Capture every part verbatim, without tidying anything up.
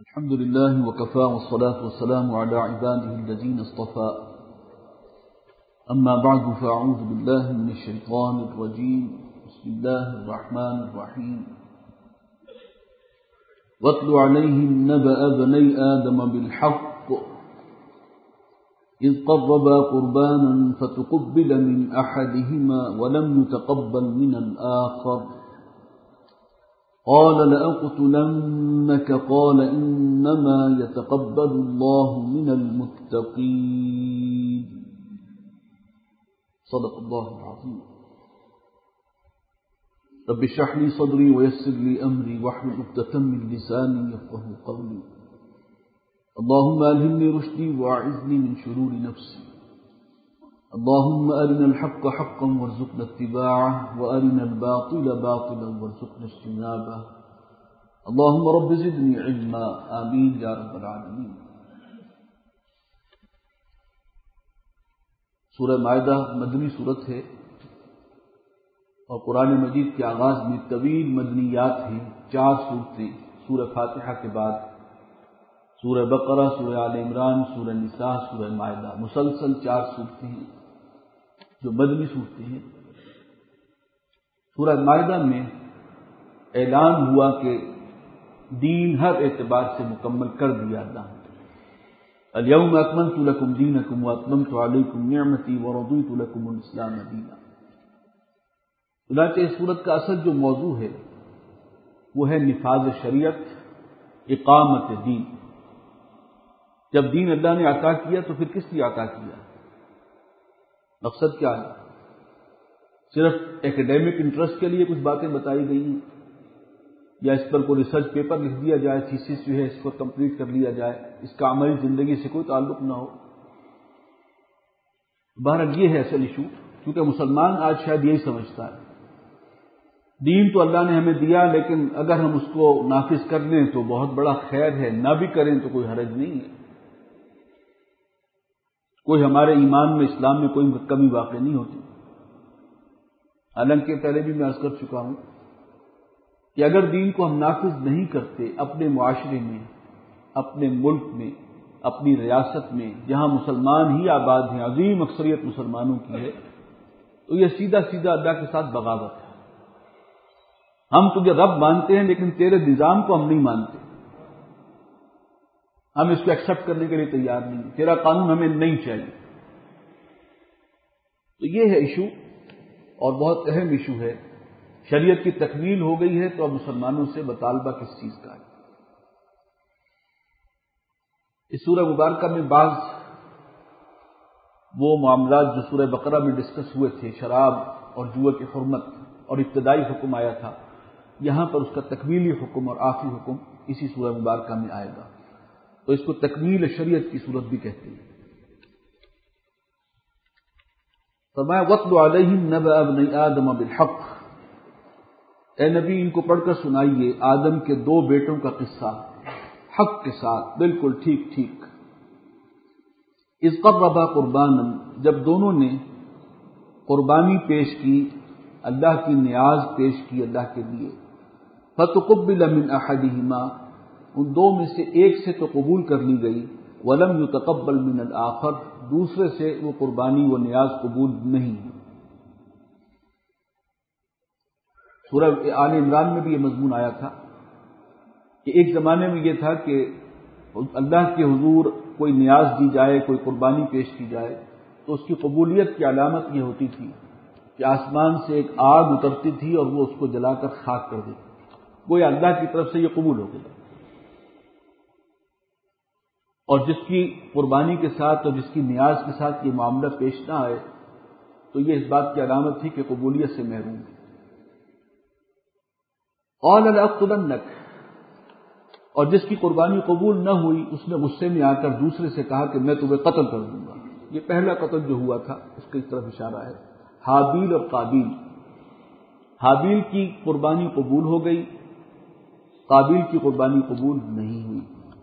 الحمد لله وكفى والصلاة والسلام على عباده الذين اصطفى أما بعد فأعوذ بالله من الشيطان الرجيم بسم الله الرحمن الرحيم واتل عليهم نبأ بني آدم بالحق إذ قربا قربانا فتقبل من أحدهما ولم يتقبل من الآخر قال لأقتلنك قال إنما يتقبل الله من المتقين صدق الله العظيم رب اشرح لي صدري ويسر لي أمري واحلل عقدة من لساني يفقهوا قولي اللهم ألهمني رشدي وأعذني من شرور نفسي اللهم أرنا الحق حقا وارزقنا اتباعه وأرنا الباطل باطلا وارزقنا اجتنابه اللهم رب زدني علما آمين يا رب العالمين۔ سورہ مائدہ مدنی سورت ہے اور قرآن مجید کے آغاز میں طویل مدنیات ہیں، چار سورتیں سورہ فاتحہ کے بعد سورہ بقرہ، سورہ آل عمران، سورہ نساء، سورہ مائدہ، مسلسل چار سورتیں ہیں جو مدنی صورتیں ہیں۔ سورہ مائدہ میں اعلان ہوا کہ دین ہر اعتبار سے مکمل کر دیا اللہ نے۔ الیوم اکملت لکم دینکم واتممت علیکم نعمتی ورضیت لکم الاسلام دینا۔ چنانچہ اس سورت کا اصل جو موضوع ہے وہ ہے نفاذ شریعت، اقامت دین۔ جب دین اللہ نے عطا کیا تو پھر کس لیے عطا کیا؟ مقصد کیا ہے؟ صرف ایکیڈیمک انٹرسٹ کے لیے کچھ باتیں بتائی گئی ہیں یا اس پر کوئی ریسرچ پیپر لکھ دیا جائے، تھیسس جو ہے اس کو کمپلیٹ کر لیا جائے، اس کا عملی زندگی سے کوئی تعلق نہ ہو؟ بہرحال یہ ہے اصل ایشو، کیونکہ مسلمان آج شاید یہی سمجھتا ہے دین تو اللہ نے ہمیں دیا، لیکن اگر ہم اس کو نافذ کر لیں تو بہت بڑا خیر ہے، نہ بھی کریں تو کوئی حرج نہیں ہے، کوئی ہمارے ایمان میں، اسلام میں کوئی کمی واقع نہیں ہوتی۔ حالانکہ پہلے بھی میں عرض کر چکا ہوں کہ اگر دین کو ہم نافذ نہیں کرتے اپنے معاشرے میں، اپنے ملک میں، اپنی ریاست میں جہاں مسلمان ہی آباد ہیں، عظیم اکثریت مسلمانوں کی ہے، تو یہ سیدھا سیدھا اللہ کے ساتھ بغاوت ہے۔ ہم تجھے رب مانتے ہیں لیکن تیرے نظام کو ہم نہیں مانتے، ہم اس کو ایکسپٹ کرنے کے لیے تیار نہیں، تیرا قانون ہمیں نہیں چاہیے۔ تو یہ ہے ایشو، اور بہت اہم ایشو ہے۔ شریعت کی تکمیل ہو گئی ہے تو اب مسلمانوں سے مطالبہ کس چیز کا ہے؟ اس سورہ مبارکہ میں بعض وہ معاملات جو سورہ بقرہ میں ڈسکس ہوئے تھے، شراب اور جوئے کی حرمت اور ابتدائی حکم آیا تھا، یہاں پر اس کا تکمیلی حکم اور آخری حکم اسی سورہ مبارکہ میں آئے گا، تو اس کو تکمیل شریعت کی صورت بھی کہتے ہیں۔ فرمایا وَاتْلُ عَلَيْهِمْ نَبَأَ ابْنَيْ آدَمَ بِالْحَقِّ، اے نبی ان کو پڑھ کر سنائیے آدم کے دو بیٹوں کا قصہ حق کے ساتھ، بالکل ٹھیک ٹھیک۔ اذ قربا قربانا، جب دونوں نے قربانی پیش کی، اللہ کی نیاز پیش کی اللہ کے لیے، فتقبل من احدہما، ان دو میں سے ایک سے تو قبول کر لی گئی، ولم یتقبل من الآخر، دوسرے سے وہ قربانی و نیاز قبول نہیں۔ سورہ آل عمران میں بھی یہ مضمون آیا تھا کہ ایک زمانے میں یہ تھا کہ اللہ کے حضور کوئی نیاز دی جائے، کوئی قربانی پیش کی جائے تو اس کی قبولیت کی علامت یہ ہوتی تھی کہ آسمان سے ایک آگ اترتی تھی اور وہ اس کو جلا کر خاک کر دیتی تھی، گویا اللہ کی طرف سے یہ قبول ہو گیا۔ اور جس کی قربانی کے ساتھ اور جس کی نیاز کے ساتھ یہ معاملہ پیش نہ آئے تو یہ اس بات کی علامت تھی کہ قبولیت سے محروم ہے۔ قال لأقتلنك، اور جس کی قربانی قبول نہ ہوئی اس نے غصے میں آ کر دوسرے سے کہا کہ میں تمہیں قتل کر دوں گا۔ یہ پہلا قتل جو ہوا تھا اس کی طرف اشارہ ہے، حابیل اور قابیل۔ حابیل کی قربانی قبول ہو گئی، قابیل کی قربانی قبول نہیں ہوئی۔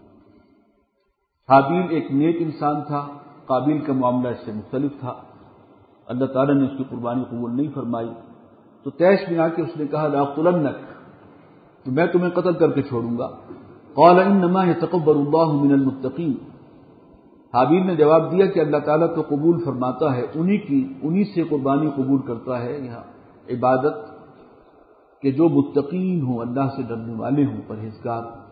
حابیل ایک نیک انسان تھا، قابیل کا معاملہ اس سے مختلف تھا، اللہ تعالیٰ نے اس کی قربانی قبول نہیں فرمائی، تو تیش میں آ کے اس نے کہا لأقتلنک، تو میں تمہیں قتل کر کے چھوڑوں گا۔ قال انما يتقبل الله من المتقين، حابیل نے جواب دیا کہ اللہ تعالیٰ تو قبول فرماتا ہے انہی کی انہی سے قربانی قبول کرتا ہے یہاں عبادت کہ جو متقین ہوں، اللہ سے ڈرنے والے ہوں، پرہیزگار ہوں۔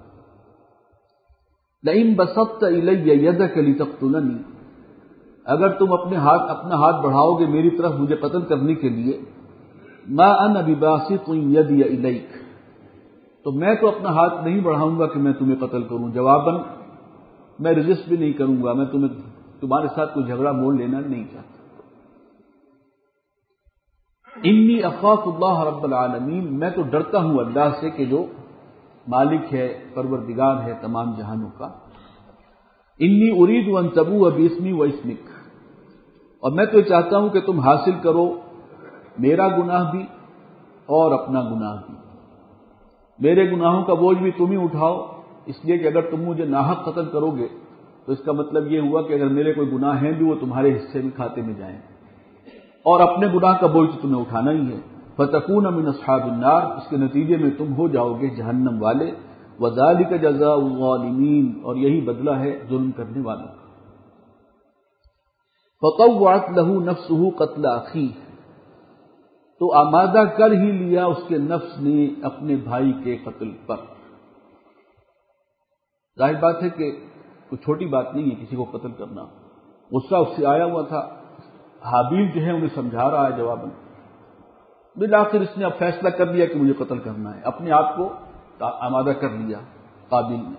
لئن بسطت الی یدک لتقتلنی، اگر تم اپنے ہاتھ اپنا ہاتھ بڑھاؤ گے میری طرف مجھے قتل کرنے کے لیے، ما انا بباسط یدی الیک، تو میں تو اپنا ہاتھ نہیں بڑھاؤں گا کہ میں تمہیں قتل کروں، جواباً میں رجسٹ بھی نہیں کروں گا، میں تمہیں تمہارے ساتھ کوئی جھگڑا مول لینا نہیں چاہتا۔ انی اخاف اللہ رب العالمین، میں تو ڈرتا ہوں اللہ سے کہ جو مالک ہے، پروردگار ہے تمام جہانوں کا۔ انی ارید ان تبوء باسمی و اسمک، اور میں تو یہ چاہتا ہوں کہ تم حاصل کرو میرا گناہ بھی اور اپنا گناہ بھی، میرے گناہوں کا بوجھ بھی تم ہی اٹھاؤ، اس لیے کہ اگر تم مجھے ناحق قتل کرو گے تو اس کا مطلب یہ ہوا کہ اگر میرے کوئی گناہ ہیں بھی وہ تمہارے حصے میں کھاتے میں جائیں، اور اپنے گناہ کا بوجھ تو تمہیں اٹھانا ہی ہے۔ فتکون من اصحاب النار، اس کے نتیجے میں تم ہو جاؤ گے جہنم والے۔ وذالک جزاء الظالمین، اور یہی بدلہ ہے ظلم کرنے والوں کا۔ فطوعت له نفسه قتل اخیہ، تو آمادہ کر ہی لیا اس کے نفس نے اپنے بھائی کے قتل پر۔ ظاہر بات ہے کہ کوئی چھوٹی بات نہیں ہے کسی کو قتل کرنا، غصہ اس سے آیا ہوا تھا، حابیل جو ہے انہیں سمجھا رہا ہے جواباً، بالآخر اس نے اب فیصلہ کر لیا کہ مجھے قتل کرنا ہے، اپنے آپ کو آمادہ کر لیا قابل نے۔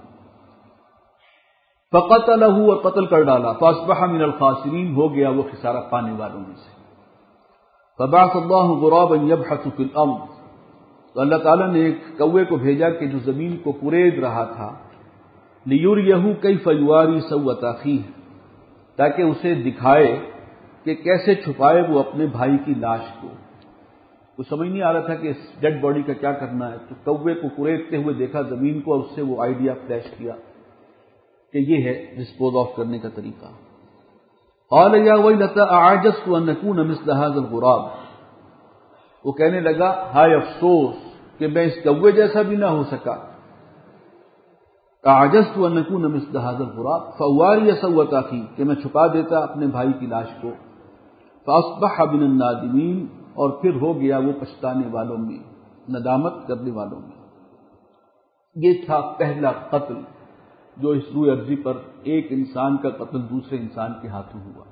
فقتلہ، اور قتل کر ڈالا، فاصبح من الخاسرین، ہو گیا وہ خسارہ پانے والوں میں سے۔ فبعث اللہ غرابا یبحث فی الارض، تو اللہ تعالیٰ نے ایک کوے کو بھیجا کہ جو زمین کو کورید رہا تھا، لیریہ کیف یواری سوءۃ اخیہ، تاکہ اسے دکھائے کہ کیسے چھپائے وہ اپنے بھائی کی لاش کو۔ وہ سمجھ نہیں آ رہا تھا کہ اس ڈیڈ باڈی کا کیا کرنا ہے، تو کوے کو کریدتے ہوئے دیکھا زمین کو، اور اس سے وہ آئیڈیا فلیش کیا کہ یہ ہے ڈسپوز آف کرنے کا طریقہ۔ قال یا ویلتى اعجزت ان اكون مثل هذا الغراب، وہ کہنے لگا ہائے افسوس کہ میں اس کوے جیسا بھی نہ ہو سکا۔ اعجزت ان اكون مثل هذا الغراب فاواری سوءة اخی، کہ میں چھپا دیتا اپنے بھائی کی لاش کو۔ فاصبح من النادمین، اور پھر ہو گیا وہ پچھتانے والوں میں، ندامت کرنے والوں میں۔ یہ تھا پہلا قتل جو اس روئے ارضی پر ایک انسان کا قتل دوسرے انسان کے ہاتھوں ہوا۔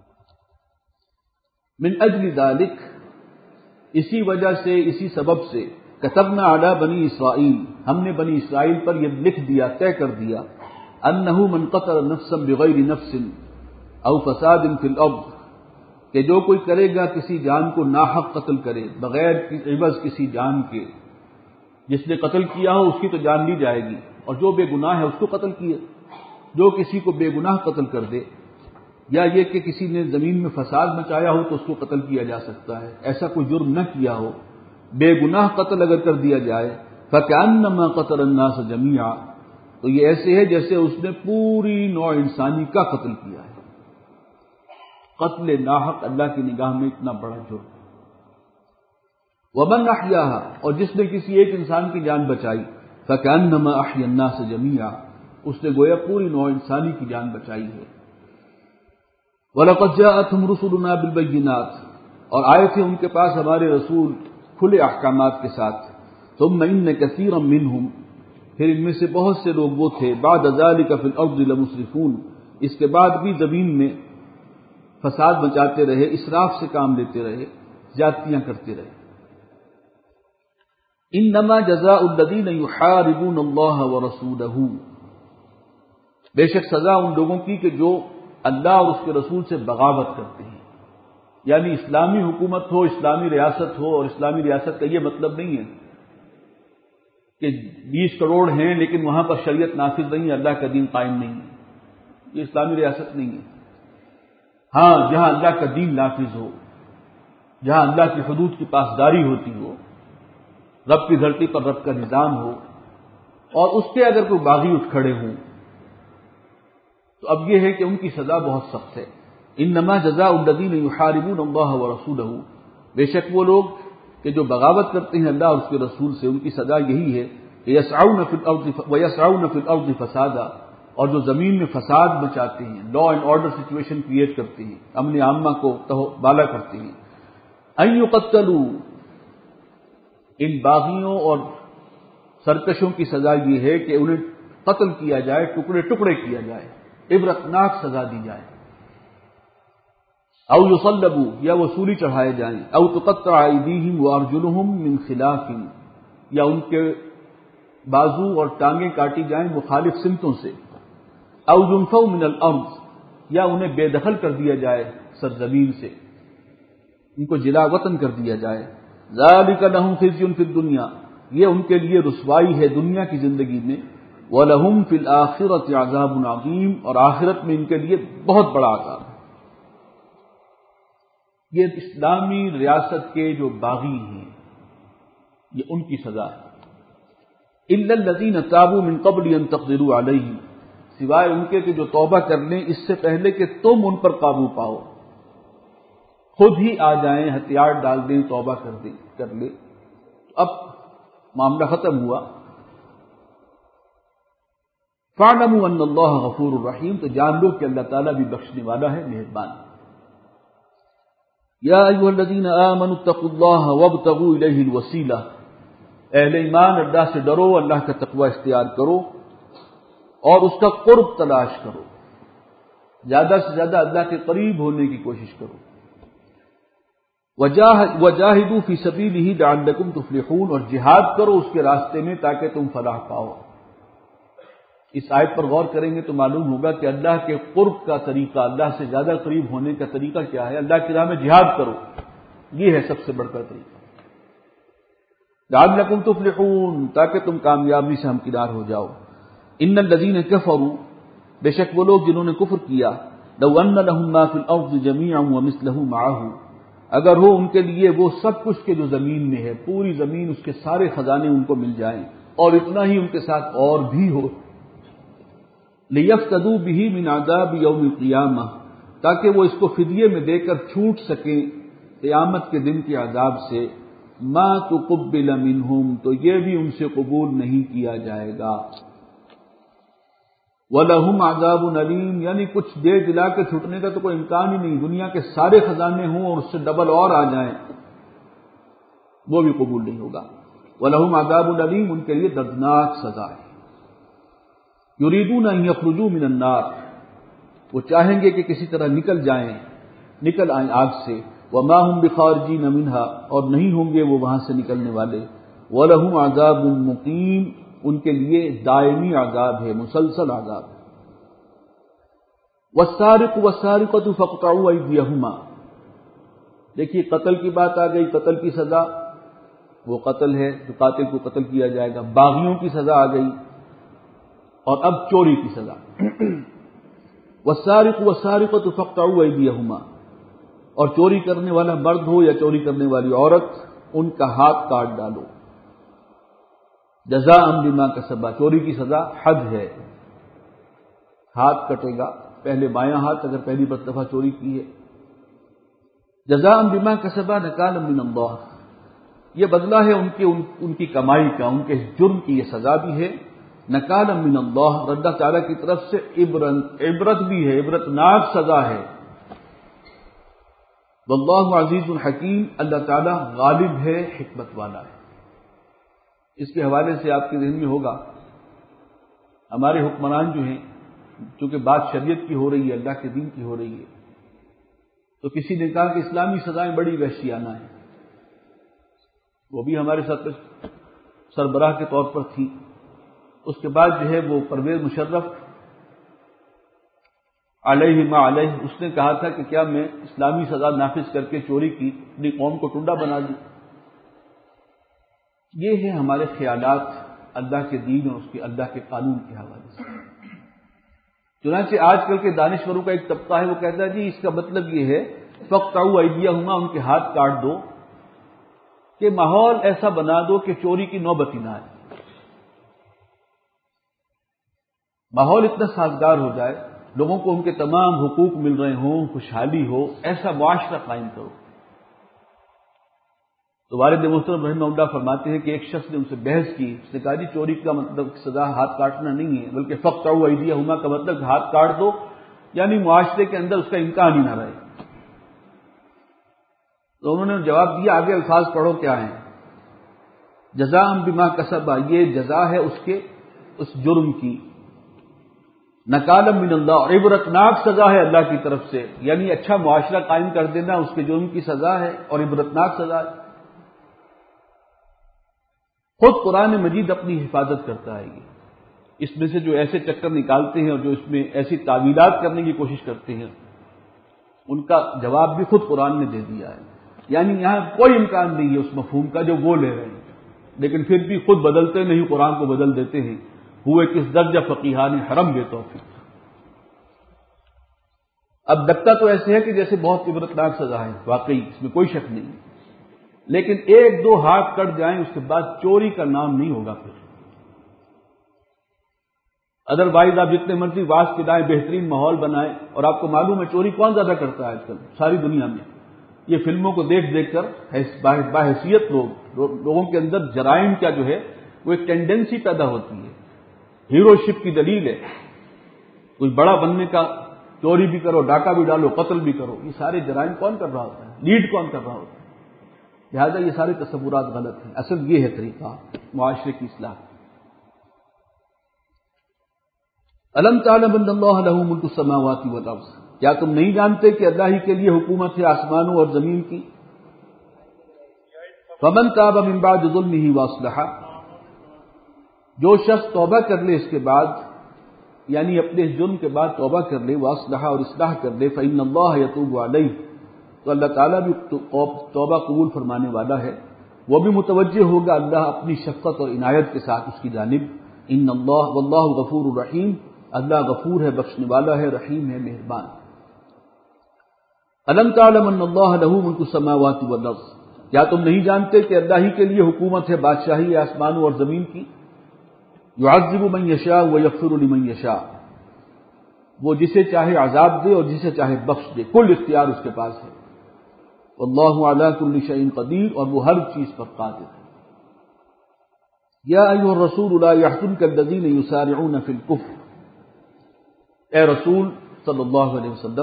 من اجل ذلک، اسی وجہ سے، اسی سبب سے، کتبنا علی بنی اسرائیل، ہم نے بنی اسرائیل پر یہ لکھ دیا، طے کر دیا، انہ من قتل نفسا بغیر نفس او فساد فی الارض، کہ جو کوئی کرے گا کسی جان کو ناحق قتل کرے، بغیر عوض کسی جان کے، جس نے قتل کیا ہو اس کی تو جان لی جائے گی، اور جو بے گناہ ہے اس کو قتل کیے، جو کسی کو بے گناہ قتل کر دے، یا یہ کہ کسی نے زمین میں فساد مچایا ہو تو اس کو قتل کیا جا سکتا ہے، ایسا کوئی جرم نہ کیا ہو، بے گناہ قتل اگر کر دیا جائے، فَكَأَنَّمَا قَتَلَ النَّاسَ جَمِيعًا، تو یہ ایسے ہے جیسے اس نے پوری نوع انسانی کا قتل کیا ہے۔ قتل ناحق اللہ کی نگاہ میں اتنا بڑا جرم۔ وَمَنْ أَحْيَاهَا، اور جس نے کسی ایک انسان کی جان بچائی، فَكَأَنَّمَا أَحْيَا النَّاسَ جَمِيعًا، اس نے گویا پوری نوع انسانی کی جان بچائی ہے۔ وَلَقَدْ جَاءَتْهُمْ رُسُلُنَا بِالْبَيِّنَاتِ، اور آئے تھے ان کے پاس ہمارے رسول کھلے احکامات کے ساتھ۔ ثُمَّ إِنَّ كَثِيرًا مِّنْهُمْ، پھر ان میں سے بہت سے لوگ وہ تھے، بَعْدَ ذَلِكَ فِي الْأَرْضِ لَمُسْرِفُونَ، اس کے بعد بھی زمین میں فساد مچاتے رہے، اسراف سے کام لیتے رہے، زیادتیاں کرتے رہے۔ انما جزاء الذین یحاربون اللہ ورسولہ، بے شک سزا ان لوگوں کی کہ جو اللہ اور اس کے رسول سے بغاوت کرتے ہیں، یعنی اسلامی حکومت ہو، اسلامی ریاست ہو، اور اسلامی ریاست کا یہ مطلب نہیں ہے کہ بیس کروڑ ہیں لیکن وہاں پر شریعت نافذ نہیں ہے، اللہ کا دین قائم نہیں ہے، یہ اسلامی ریاست نہیں ہے۔ ہاں جہاں اللہ کا دین نافذ ہو، جہاں اللہ کی حدود کی پاسداری ہوتی ہو، رب کی دھرتی پر رب کا نظام ہو، اور اس کے اگر کوئی باغی اٹھ کھڑے ہوں تو اب یہ ہے کہ ان کی سزا بہت سخت ہے۔ انما جزاء الذین یحاربون اللہ ورسولہ، بے شک وہ لوگ کہ جو بغاوت کرتے ہیں اللہ اور اس کے رسول سے، ان کی سزا یہی ہے یسعون فی الارض ویسعون فی الارض فسادا، اور جو زمین میں فساد مچاتے ہیں، law and order situation create کرتے ہیں، امن عامہ کو بالا کرتے ہیں. ان یقتلوا، ان باغیوں اور سرکشوں کی سزا یہ ہے کہ انہیں قتل کیا جائے، ٹکڑے ٹکڑے کیا جائے، عبرتناک سزا دی جائے. او یصلبوا، یا وہ سولی چڑھائے جائیں. او تقطع ایدیہم وارجلہم من خلاف، یا ان کے بازو اور ٹانگیں کاٹی جائیں مخالف سمتوں سے. او ينفوا من الارض، یا انہیں بے دخل کر دیا جائے سرزمین سے، ان کو جلا وطن کر دیا جائے. ذلک لهم خزي في الدنيا، یہ ان کے لیے رسوائی ہے دنیا کی زندگی میں. وَلَهُمْ فِي الْآخِرَةِ عَذَابٌ عَظِيمٌ، اور آخرت میں ان کے لیے بہت بڑا عذاب ہے. یہ اسلامی ریاست کے جو باغی ہیں یہ ان کی سزا ہے. إِلَّا الَّذِينَ تَابُوا مِن قَبْلِ أَن تَقْدِرُوا عَلَيْهِمْ، سوائے ان کے کہ جو توبہ کر لیں اس سے پہلے کہ تم ان پر قابو پاؤ. خود ہی آ جائیں، ہتھیار ڈال دیں، توبہ کر دیں کر لیں، اب معاملہ ختم ہوا. فَاعْلَمُوا أَنَّ اللَّهَ غَفُورٌ رَحِيمٌ، تو جان لو کہ اللہ تعالیٰ بھی بخشنے والا ہے، مہربان. یا ایھا الذین آمنوا اتقوا اللہ وابتغوا الیہ الوسیلہ، اہل ایمان اللہ سے ڈرو، اللہ کا تقوی اختیار کرو اور اس کا قرب تلاش کرو، زیادہ سے زیادہ اللہ کے قریب ہونے کی کوشش کرو. وجاہدوا فی سبیلہ لعلکم تفلحون، اور جہاد کرو اس کے راستے میں تاکہ تم فلاح پاؤ. اس آیت پر غور کریں گے تو معلوم ہوگا کہ اللہ کے قرب کا طریقہ، اللہ سے زیادہ قریب ہونے کا طریقہ کیا ہے. اللہ کی راہ میں جہاد کرو، یہ ہے سب سے بڑھ کر طریقہ. لعلکم تفلحون، تاکہ تم کامیابی سے ہمکنار ہو جاؤ. ان الذین کفروا، بے شک وہ لوگ جنہوں نے کفر کیا، لو ان لهم ما فی الارض جميعا ومثله معه، اگر ہو ان کے لیے وہ سب کچھ کے جو زمین میں ہے، پوری زمین اس کے سارے خزانے ان کو مل جائیں اور اتنا ہی ان کے ساتھ اور بھی ہو. لیفتدوا به من عذاب یوم القیامہ، تاکہ وہ اس کو فدیے میں دے کر چھوٹ سکیں قیامت کے دن کے عذاب سے. ما تقبل منہم، تو یہ بھی ان سے قبول نہیں کیا جائے گا. وَلَهُمْ عَذَابٌ أَلِيمٌ، یعنی کچھ دے دلا کے چھوٹنے کا تو کوئی امکان ہی نہیں. دنیا کے سارے خزانے ہوں اور اس سے ڈبل اور آ جائیں وہ بھی قبول نہیں ہوگا. وَلَهُمْ عَذَابٌ أَلِيمٌ، ان کے لیے دردناک سزا ہے. يُرِيدُونَ أَن يَخْرُجُوا مِنَ النَّارِ، وہ چاہیں گے کہ کسی طرح نکل جائیں، نکل آئیں آگ سے. وَمَا هُمْ بِخَارِجِينَ مِنْهَا، اور نہیں ہوں گے وہ وہاں سے نکلنے والے. وَلَهُمْ عَذَابٌ مُقِيمٌ، ان کے لیے دائمی عذاب ہے، مسلسل عذاب ہے. وَالسَّارِقُ وَالسَّارِقَةُ فَاقْطَعُوا أَيْدِيَهُمَا، دیکھیے قتل کی بات آ گئی، قتل کی سزا وہ قتل ہے جو قاتل کو قتل کیا جائے گا. باغیوں کی سزا آ گئی، اور اب چوری کی سزا. وَالسَّارِقُ وَالسَّارِقَةُ فَاقْطَعُوا أَيْدِيَهُمَا، اور چوری کرنے والا مرد ہو یا چوری کرنے والی عورت، ان کا ہاتھ کاٹ ڈالو. جزاء بما کسبا، چوری کی سزا حد ہے، ہاتھ کٹے گا. پہلے بایاں ہاتھ اگر پہلی مرتبہ چوری کی ہے. جزاء بما کسبا نکالا من اللہ، یہ بدلہ ہے ان کی ان, ان کی کمائی کا، ان کے جرم کی یہ سزا بھی ہے. نکالا من اللہ، اللہ تعالیٰ کی طرف سے عبرت عبرت بھی ہے، عبرتناک سزا ہے. واللہ عزیز الحکیم، اللہ تعالیٰ غالب ہے، حکمت والا ہے. اس کے حوالے سے آپ کے ذہن میں ہوگا ہمارے حکمران جو ہیں، چونکہ بات شریعت کی ہو رہی ہے، اللہ کے دین کی ہو رہی ہے، تو کسی نے کہا کہ اسلامی سزائیں بڑی وحشیانہ ہیں. وہ بھی ہمارے ساتھ سربراہ کے طور پر تھی. اس کے بعد جو ہے وہ پرویز مشرف علیہ ما علیہ، اس نے کہا تھا کہ کیا میں اسلامی سزا نافذ کر کے چوری کی اپنی قوم کو ٹنڈا بنا دوں. یہ ہے ہمارے خیالات اللہ کے دین اور اس کے اللہ کے قانون کے حوالے سے. چنانچہ آج کل کے دانشوروں کا ایک طبقہ ہے، وہ کہتا ہے جی اس کا مطلب یہ ہے فَاقْطَعُوا أَيْدِيَهُمَا، ان کے ہاتھ کاٹ دو، کہ ماحول ایسا بنا دو کہ چوری کی نوبت ہی نہ آئے. ماحول اتنا سازگار ہو جائے، لوگوں کو ان کے تمام حقوق مل رہے ہوں، خوشحالی ہو، ایسا معاشرہ قائم کرو. تو والد محترم رحمہ اللہ فرماتے ہیں کہ ایک شخص نے ان سے بحث کی، اس نے کہا جی چوری کا مطلب سزا ہاتھ کاٹنا نہیں ہے، بلکہ فقطعوا ایدیہما کا مطلب ہاتھ کاٹ دو، یعنی معاشرے کے اندر اس کا امکان ہی نہ رہے۔ تو انہوں نے جواب دیا، آگے الفاظ پڑھو کیا ہیں، جزاء بما کسب، یہ جزا ہے اس کے اس جرم کی، نکالا من اللہ، اور عبرتناک سزا ہے اللہ کی طرف سے، یعنی اچھا معاشرہ قائم کر دینا اس کے جرم کی سزا ہے اور عبرتناک سزا ہے۔ خود قرآن مجید اپنی حفاظت کرتا ہے، یہ اس میں سے جو ایسے چکر نکالتے ہیں اور جو اس میں ایسی تعویلات کرنے کی کوشش کرتے ہیں، ان کا جواب بھی خود قرآن نے دے دیا ہے، یعنی یہاں کوئی امکان نہیں ہے اس مفہوم کا جو وہ لے رہے ہیں، لیکن پھر بھی خود بدلتے نہیں، قرآن کو بدل دیتے ہیں، ہوئے کس درجہ فقیہان حرم بے توفیق۔ اب لگتا تو ایسے ہے کہ جیسے بہت عبرتناک سزا ہے، واقعی اس میں کوئی شک نہیں، لیکن ایک دو ہاتھ کٹ جائیں اس کے بعد چوری کا نام نہیں ہوگا پھر۔ ادروائز آپ جتنے مرضی واز پلائیں، بہترین ماحول بنائیں، اور آپ کو معلوم ہے چوری کون زیادہ کرتا ہے آج کل ساری دنیا میں، یہ فلموں کو دیکھ دیکھ کر باحیثیت لوگ لوگوں کے اندر جرائم کا جو ہے وہ ایک ٹینڈنسی پیدا ہوتی ہے، ہیرو شپ کی دلیل ہے، کوئی بڑا بننے کا، چوری بھی کرو، ڈاکہ بھی ڈالو، قتل بھی کرو، یہ سارے جرائم کون کر رہا ہوتا ہے، لیڈ کون کر رہا ہوتا ہے، لہذا یہ سارے تصورات غلط ہیں، اصل یہ ہے طریقہ معاشرے کی اصلاح۔ الم تعلم ان اللہ لہ ملک السماوات والارض، کیا تم نہیں جانتے کہ اللہ ہی کے لیے حکومت ہے آسمانوں اور زمین کی؟ فمن تاب من بعد ظلمہ واصلح، جو شخص توبہ کر لے اس کے بعد، یعنی اپنے جرم کے بعد توبہ کر لے، واصلح اور اصلاح کر لے، فإن اللہ یتوب علیہ، تو اللہ تعالیٰ بھی توبہ قبول فرمانے والا ہے، وہ بھی متوجہ ہوگا اللہ اپنی شفقت اور عنایت کے ساتھ اس کی جانب۔ ان اللہ واللہ غفور الرحیم، اللہ غفور ہے، بخشنے والا ہے، رحیم ہے، مہربان۔ الم تعلم ان اللہ لہ ملک السماوات والارض، کیا تم نہیں جانتے کہ اللہ ہی کے لیے حکومت ہے، بادشاہی آسمانوں اور زمین کی؟ یعذب من یشاء ویغفر لمن یشاء، وہ جسے چاہے عذاب دے اور جسے چاہے بخش دے، کل اختیار اس کے پاس ہے۔ واللہ علی کل شیء قدیر، اور وہ ہر چیز پر قادر ہے۔ یا ایھا الرسول لا یحزنک الذین یسارعون فی الکفر، اے رسول صلی اللہ علیہ وسلم،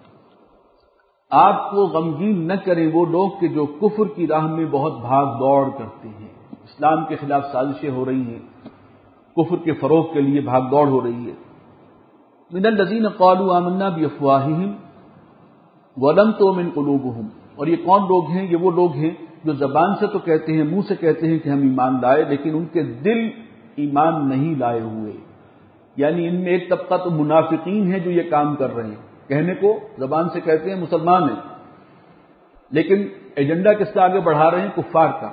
آپ کو غمگین نہ کریں وہ لوگ کہ جو کفر کی راہ میں بہت بھاگ دوڑ کرتے ہیں، اسلام کے خلاف سازشیں ہو رہی ہیں، کفر کے فروغ کے لیے بھاگ دوڑ ہو رہی ہے۔ من الذین قالوا آمنا بافواہہم ولم تؤمن قلوبہم، اور یہ کون لوگ ہیں؟ یہ وہ لوگ ہیں جو زبان سے تو کہتے ہیں، منہ سے کہتے ہیں کہ ہم ایمان لائے، لیکن ان کے دل ایمان نہیں لائے ہوئے، یعنی ان میں ایک طبقہ تو منافقین ہیں جو یہ کام کر رہے ہیں، کہنے کو زبان سے کہتے ہیں مسلمان ہیں، لیکن ایجنڈا کس کا آگے بڑھا رہے ہیں؟ کفار کا۔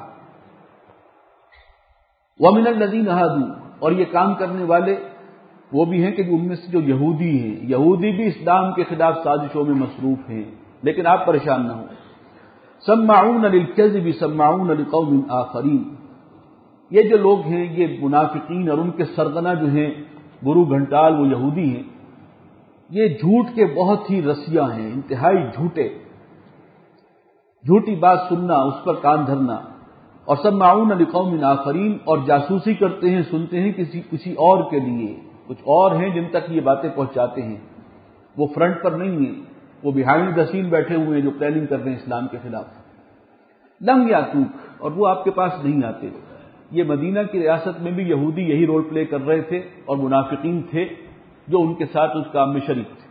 ومن الذین ہادوا، اور یہ کام کرنے والے وہ بھی ہیں کہ جو ان میں سے جو یہودی ہیں، یہودی بھی اسلام کے خلاف سازشوں میں مصروف ہیں، لیکن آپ پریشان نہ ہوں۔ سماعون للکذب سماعون لقوم آخرین، یہ جو لوگ ہیں یہ منافقین اور ان کے سرغنہ جو ہیں گرو گھنٹال وہ یہودی ہیں، یہ جھوٹ کے بہت ہی رسیاں ہیں، انتہائی جھوٹے، جھوٹی بات سننا، اس پر کان دھرنا، اور سماعون لقوم آخرین، اور جاسوسی کرتے ہیں، سنتے ہیں کسی کسی اور کے لیے، کچھ اور ہیں جن تک یہ باتیں پہنچاتے ہیں، وہ فرنٹ پر نہیں ہیں، وہ بیہائنڈ دا سین بیٹھے ہوئے ہیں جو پلاننگ کر رہے ہیں اسلام کے خلاف۔ لم یاتوک، اور وہ آپ کے پاس نہیں آتے۔ یہ مدینہ کی ریاست میں بھی یہودی یہی رول پلے کر رہے تھے، اور منافقین تھے جو ان کے ساتھ اس کام میں شریک تھے۔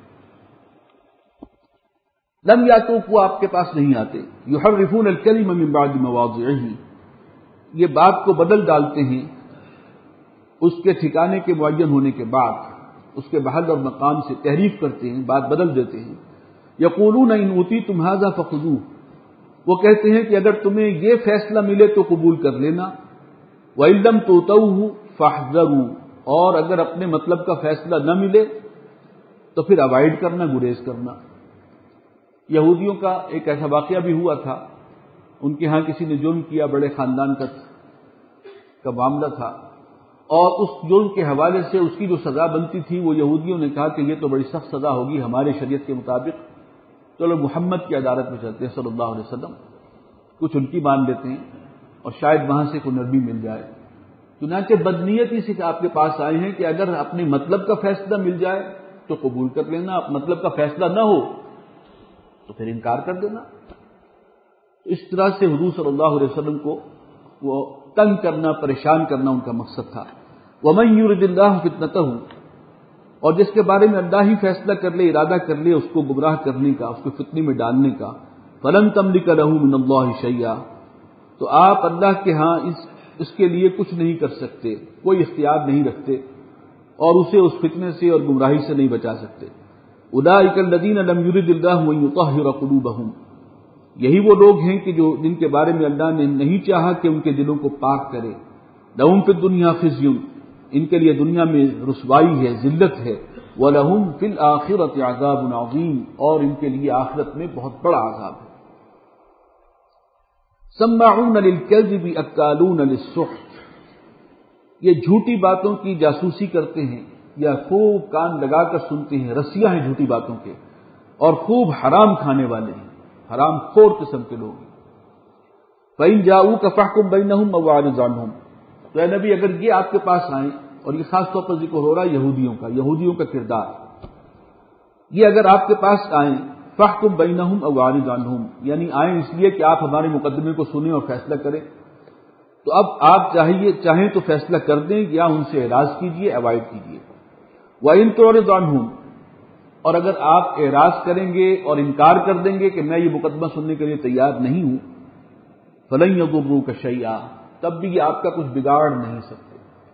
لم یاتوک، وہ آپ کے پاس نہیں آتے۔ یحرفون الکلم من بعد مواضعہ، یہ بات کو بدل ڈالتے ہیں اس کے ٹھکانے کے معین ہونے کے بعد، اس کے محل اور مقام سے تحریف کرتے ہیں، بات بدل دیتے ہیں۔ یقولون ان اوتیتم ھذا فخذوہ، وہ کہتے ہیں کہ اگر تمہیں یہ فیصلہ ملے تو قبول کر لینا، وَإِن لَّمْ تُؤْتَوْهُ فَاحْذَرُوا، اور اگر اپنے مطلب کا فیصلہ نہ ملے تو پھر اوائڈ کرنا، گریز کرنا۔ یہودیوں کا ایک ایسا واقعہ بھی ہوا تھا، ان کے ہاں کسی نے جرم کیا، بڑے خاندان کا کا معاملہ تھا، اور اس جرم کے حوالے سے اس کی جو سزا بنتی تھی وہ یہودیوں نے کہا کہ یہ تو بڑی سخت سزا ہوگی ہمارے شریعت کے مطابق، چلو محمد کی عدالت میں چلتے ہیں صلی اللہ علیہ وسلم۔ کچھ ان کی مان لیتے ہیں اور شاید وہاں سے کوئی نرمی مل جائے. چنانچہ بدنیتی سے آپ کے پاس آئے ہیں کہ اگر اپنے مطلب کا فیصلہ مل جائے تو قبول کر لینا، مطلب کا فیصلہ نہ ہو تو پھر انکار کر دینا. اس طرح سے حضور صلی اللہ علیہ وسلم کو وہ تنگ کرنا، پریشان کرنا ان کا مقصد تھا. وَمَن يُرِدِ اللَّهُ فِتْنَتَهُ، اور جس کے بارے میں اللہ ہی فیصلہ کر لے، ارادہ کر لے اس کو گمراہ کرنے کا، اس کو فتنے میں ڈالنے کا، فَلَن تَمْلِكَ لَهُ مِنَ اللَّهِ شَيْئًا، تو آپ اللہ کے ہاں اس اس کے لیے کچھ نہیں کر سکتے، کوئی اختیار نہیں رکھتے اور اسے اس فتنے سے اور گمراہی سے نہیں بچا سکتے. اولئک الذین لم یرد اللہ ان یطہر قلوبہم، یہی وہ لوگ ہیں کہ جو جن کے بارے میں اللہ نے نہیں چاہا کہ ان کے دلوں کو پاک کرے. لہم فی الدنیا خزی، ان کے لیے دنیا میں رسوائی ہے، ذلت ہے. ولہم فی الآخرۃ عذاب عظیم، اور ان کے لیے آخرت میں بہت بڑا عذاب ہے. سماعون للکذب اکالون للسحت، یہ جھوٹی باتوں کی جاسوسی کرتے ہیں یا خوب کان لگا کر سنتے ہیں، رسیاں ہیں جھوٹی باتوں کے، اور خوب حرام کھانے والے ہیں، حرام خور قسم کے لوگ ہیں. فَإِن جَاءُوكَ فَاحْكُم بَيْنَهُمْ أَوْ أَعْرِضْ عَنْهُمْ، تو اے نبی اگر یہ آپ کے پاس آئیں، اور یہ خاص طور پر ذکر ہو رہا ہے یہودیوں کا، یہودیوں کا کردار، یہ اگر آپ کے پاس آئیں فَاحْكُم بَيْنَهُمْ أَوْ أَعْرِضْ عَنْهُمْ، یعنی آئیں اس لیے کہ آپ ہمارے مقدمے کو سنیں اور فیصلہ کریں، تو اب آپ چاہیے چاہیں تو فیصلہ کر دیں یا ان سے اعراض کیجیے، اوائڈ کیجیے. وَإِن تُعْرِضْ عَنْهُمْ، اور اگر آپ اعراض کریں گے اور انکار کر دیں گے کہ میں یہ مقدمہ سننے کے لیے تیار نہیں ہوں، فَلَن يَضُرُّوكَ شَيْئًا، تب بھی یہ آپ کا کچھ بگاڑ نہیں سکتے.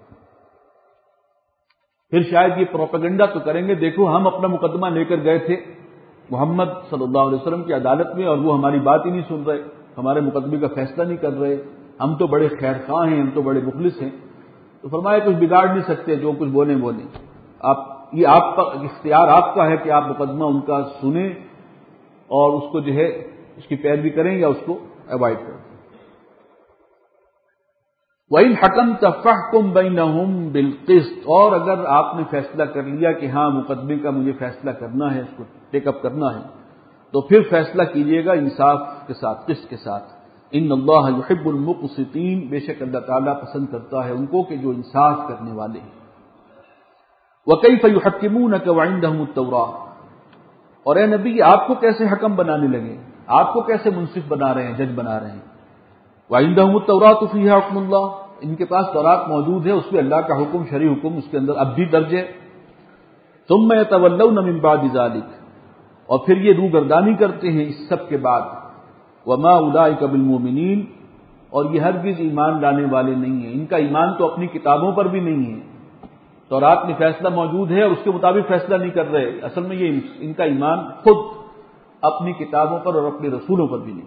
پھر شاید یہ پروپیگنڈا تو کریں گے، دیکھو ہم اپنا مقدمہ لے کر گئے تھے محمد صلی اللہ علیہ وسلم کی عدالت میں اور وہ ہماری بات ہی نہیں سن رہے، ہمارے مقدمے کا فیصلہ نہیں کر رہے، ہم تو بڑے خیر خواہ ہیں، ہم تو بڑے مخلص ہیں. تو فرمایا کچھ بگاڑ نہیں سکتے، جو کچھ بولیں بولیں. آپ یہ آپ کا اختیار آپ کا ہے کہ آپ مقدمہ ان کا سنیں اور اس کو جو ہے اس کی پیروی کریں یا اس کو اوائڈ کریں. وَإِنْ حَكَمْتَ فَاحْكُم بَيْنَهُمْ بِالْقِسْطِ، اور اگر آپ نے فیصلہ کر لیا کہ ہاں مقدمے کا مجھے فیصلہ کرنا ہے، اس کو ٹیک اپ کرنا ہے، تو پھر فیصلہ کیجیے گا انصاف کے ساتھ، قسط کے ساتھ. ان اللہ یحب المقسطین، بے شک اللہ تعالیٰ پسند کرتا ہے ان کو کہ جو انصاف کرنے والے ہیں. وَكَيْفَ يُحَكِّمُونَكَ وَعِندَهُمُ التَّوْرَاةُ، اور اے نبی آپ کو کیسے حکم بنانے لگے، آپ کو کیسے منصف بنا رہے ہیں، جج بنا رہے ہیں. وَعِندَهُمُ التَّوْرَاةُ فِيهَا حُكْمُ اللَّهِ، ان کے پاس تورات موجود ہے، اس میں اللہ کا حکم، شرعی حکم اس کے اندر اب بھی درج ہے. ثُمَّ يَتَوَلَّوْنَ مِن بَعْدِ ذَلِكَ، اور پھر یہ روگردانی کرتے ہیں اس سب کے بعد. وَمَا أُولَٰئِكَ بِالْمُؤْمِنِينَ، اور یہ ہرگز ایمان لانے والے نہیں ہیں، ان کا ایمان تو اپنی کتابوں پر بھی نہیں ہے. تورات میں فیصلہ موجود ہے اور اس کے مطابق فیصلہ نہیں کر رہے، اصل میں یہ ان کا ایمان خود اپنی کتابوں پر اور اپنے رسولوں پر بھی نہیں.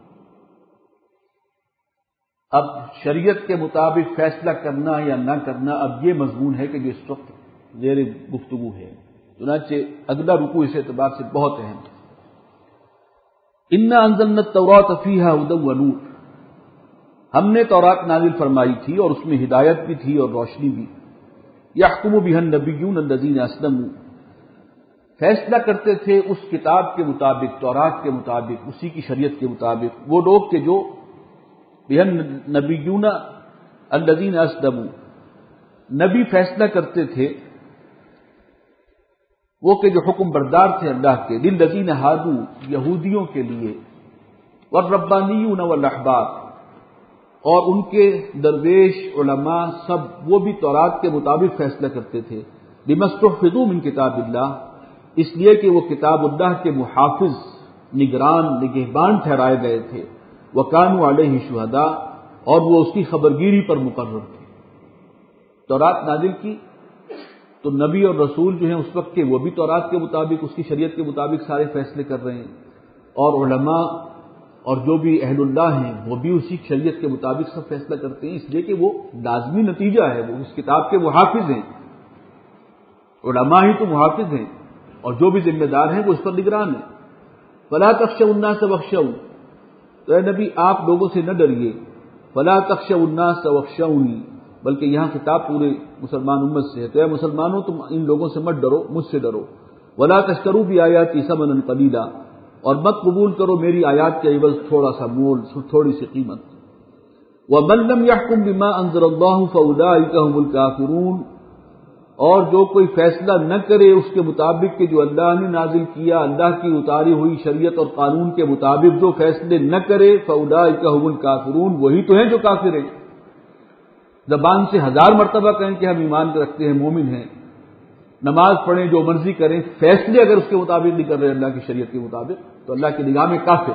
اب شریعت کے مطابق فیصلہ کرنا یا نہ کرنا، اب یہ مضمون ہے کہ جو اس وقت زیر گفتگو ہے. چنانچہ اگلا رکوع اس اعتبار سے بہت اہم ہے. اِنَّا أَنزَلْنَا التَّوْرَاةَ فِيهَا هُدًى وَنُورٌ، ہم نے تورات نازل فرمائی تھی اور اس میں ہدایت بھی تھی اور روشنی بھی. يَحْكُمُ بِهَا النَّبِيُّونَ الَّذِينَ أَسْلَمُوا، فیصلہ کرتے تھے اس کتاب کے مطابق، تورات کے مطابق، اسی کی شریعت کے مطابق وہ لوگ کہ جو بِهَا النَّبِيُّونَ الَّذِينَ أَسْلَمُوا، نبی فیصلہ کرتے تھے وہ کہ جو حکم بردار تھے اللہ کے. لِلَّذِينَ هَادُوا، یہودیوں کے لیے. وَالرَّبَّانِيُّونَ وَالْأَحْبَارُ، اور ان کے درویش علماء سب وہ بھی تورات کے مطابق فیصلہ کرتے تھے. بِمَا اسْتُحْفِظُوا مِن کتاب اللہ، اس لیے کہ وہ کتاب اللہ کے محافظ، نگران، نگہبان ٹھہرائے گئے تھے. وَكَانُوا عَلَيْهِ شُهَدَاءَ، اور وہ اس کی خبرگیری پر مقرر تھے. تورات نازل کی تو نبی اور رسول جو ہیں اس وقت کے وہ بھی تورات کے مطابق، اس کی شریعت کے مطابق سارے فیصلے کر رہے ہیں، اور علماء اور جو بھی اہل اللہ ہیں وہ بھی اسی شریعت کے مطابق سب فیصلہ کرتے ہیں، اس لیے کہ وہ لازمی نتیجہ ہے، وہ اس کتاب کے محافظ ہیں. علماء ہی تو محافظ ہیں اور جو بھی ذمہ دار ہیں وہ اس پر نگران ہیں. فَلَا تَخْشَوُا النَّاسَ وَاخْشَوْنِ، تو اے نبی آپ لوگوں سے نہ ڈریے. فَلَا تَخْشَوُا النَّاسَ وَاخْشَوْنِی، بلکہ یہاں خطاب پورے مسلمان امت سے ہے، تو اے مسلمانوں تم ان لوگوں سے مت ڈرو، مجھ سے ڈرو. وَلَا تَشْتَرُوا بِآیَاتِی ثَمَنًا قَلِیلًا، اور مت قبول کرو میری آیات کے عوض تھوڑا سا مول، تھوڑی سی قیمت. وَمَن لَّمْ يَحْكُم بِمَا أَنزَلَ اللَّهُ فَأُولَٰئِكَ هُمُ الْكَافِرُونَ، اور جو کوئی فیصلہ نہ کرے اس کے مطابق کہ جو اللہ نے نازل کیا، اللہ کی اتاری ہوئی شریعت اور قانون کے مطابق جو فیصلے نہ کرے، فَأُولَٰئِكَ هُمُ الْكَافِرُونَ، وہی تو ہیں جو کافر ہیں. زبان سے ہزار مرتبہ کہیں کہ ہم ایمان رکھتے ہیں، مومن ہیں، نماز پڑھیں، جو مرضی کریں، فیصلے اگر اس کے مطابق نہیں کر رہے اللہ کی شریعت کے مطابق، تو اللہ کی نگاہ میں کافر.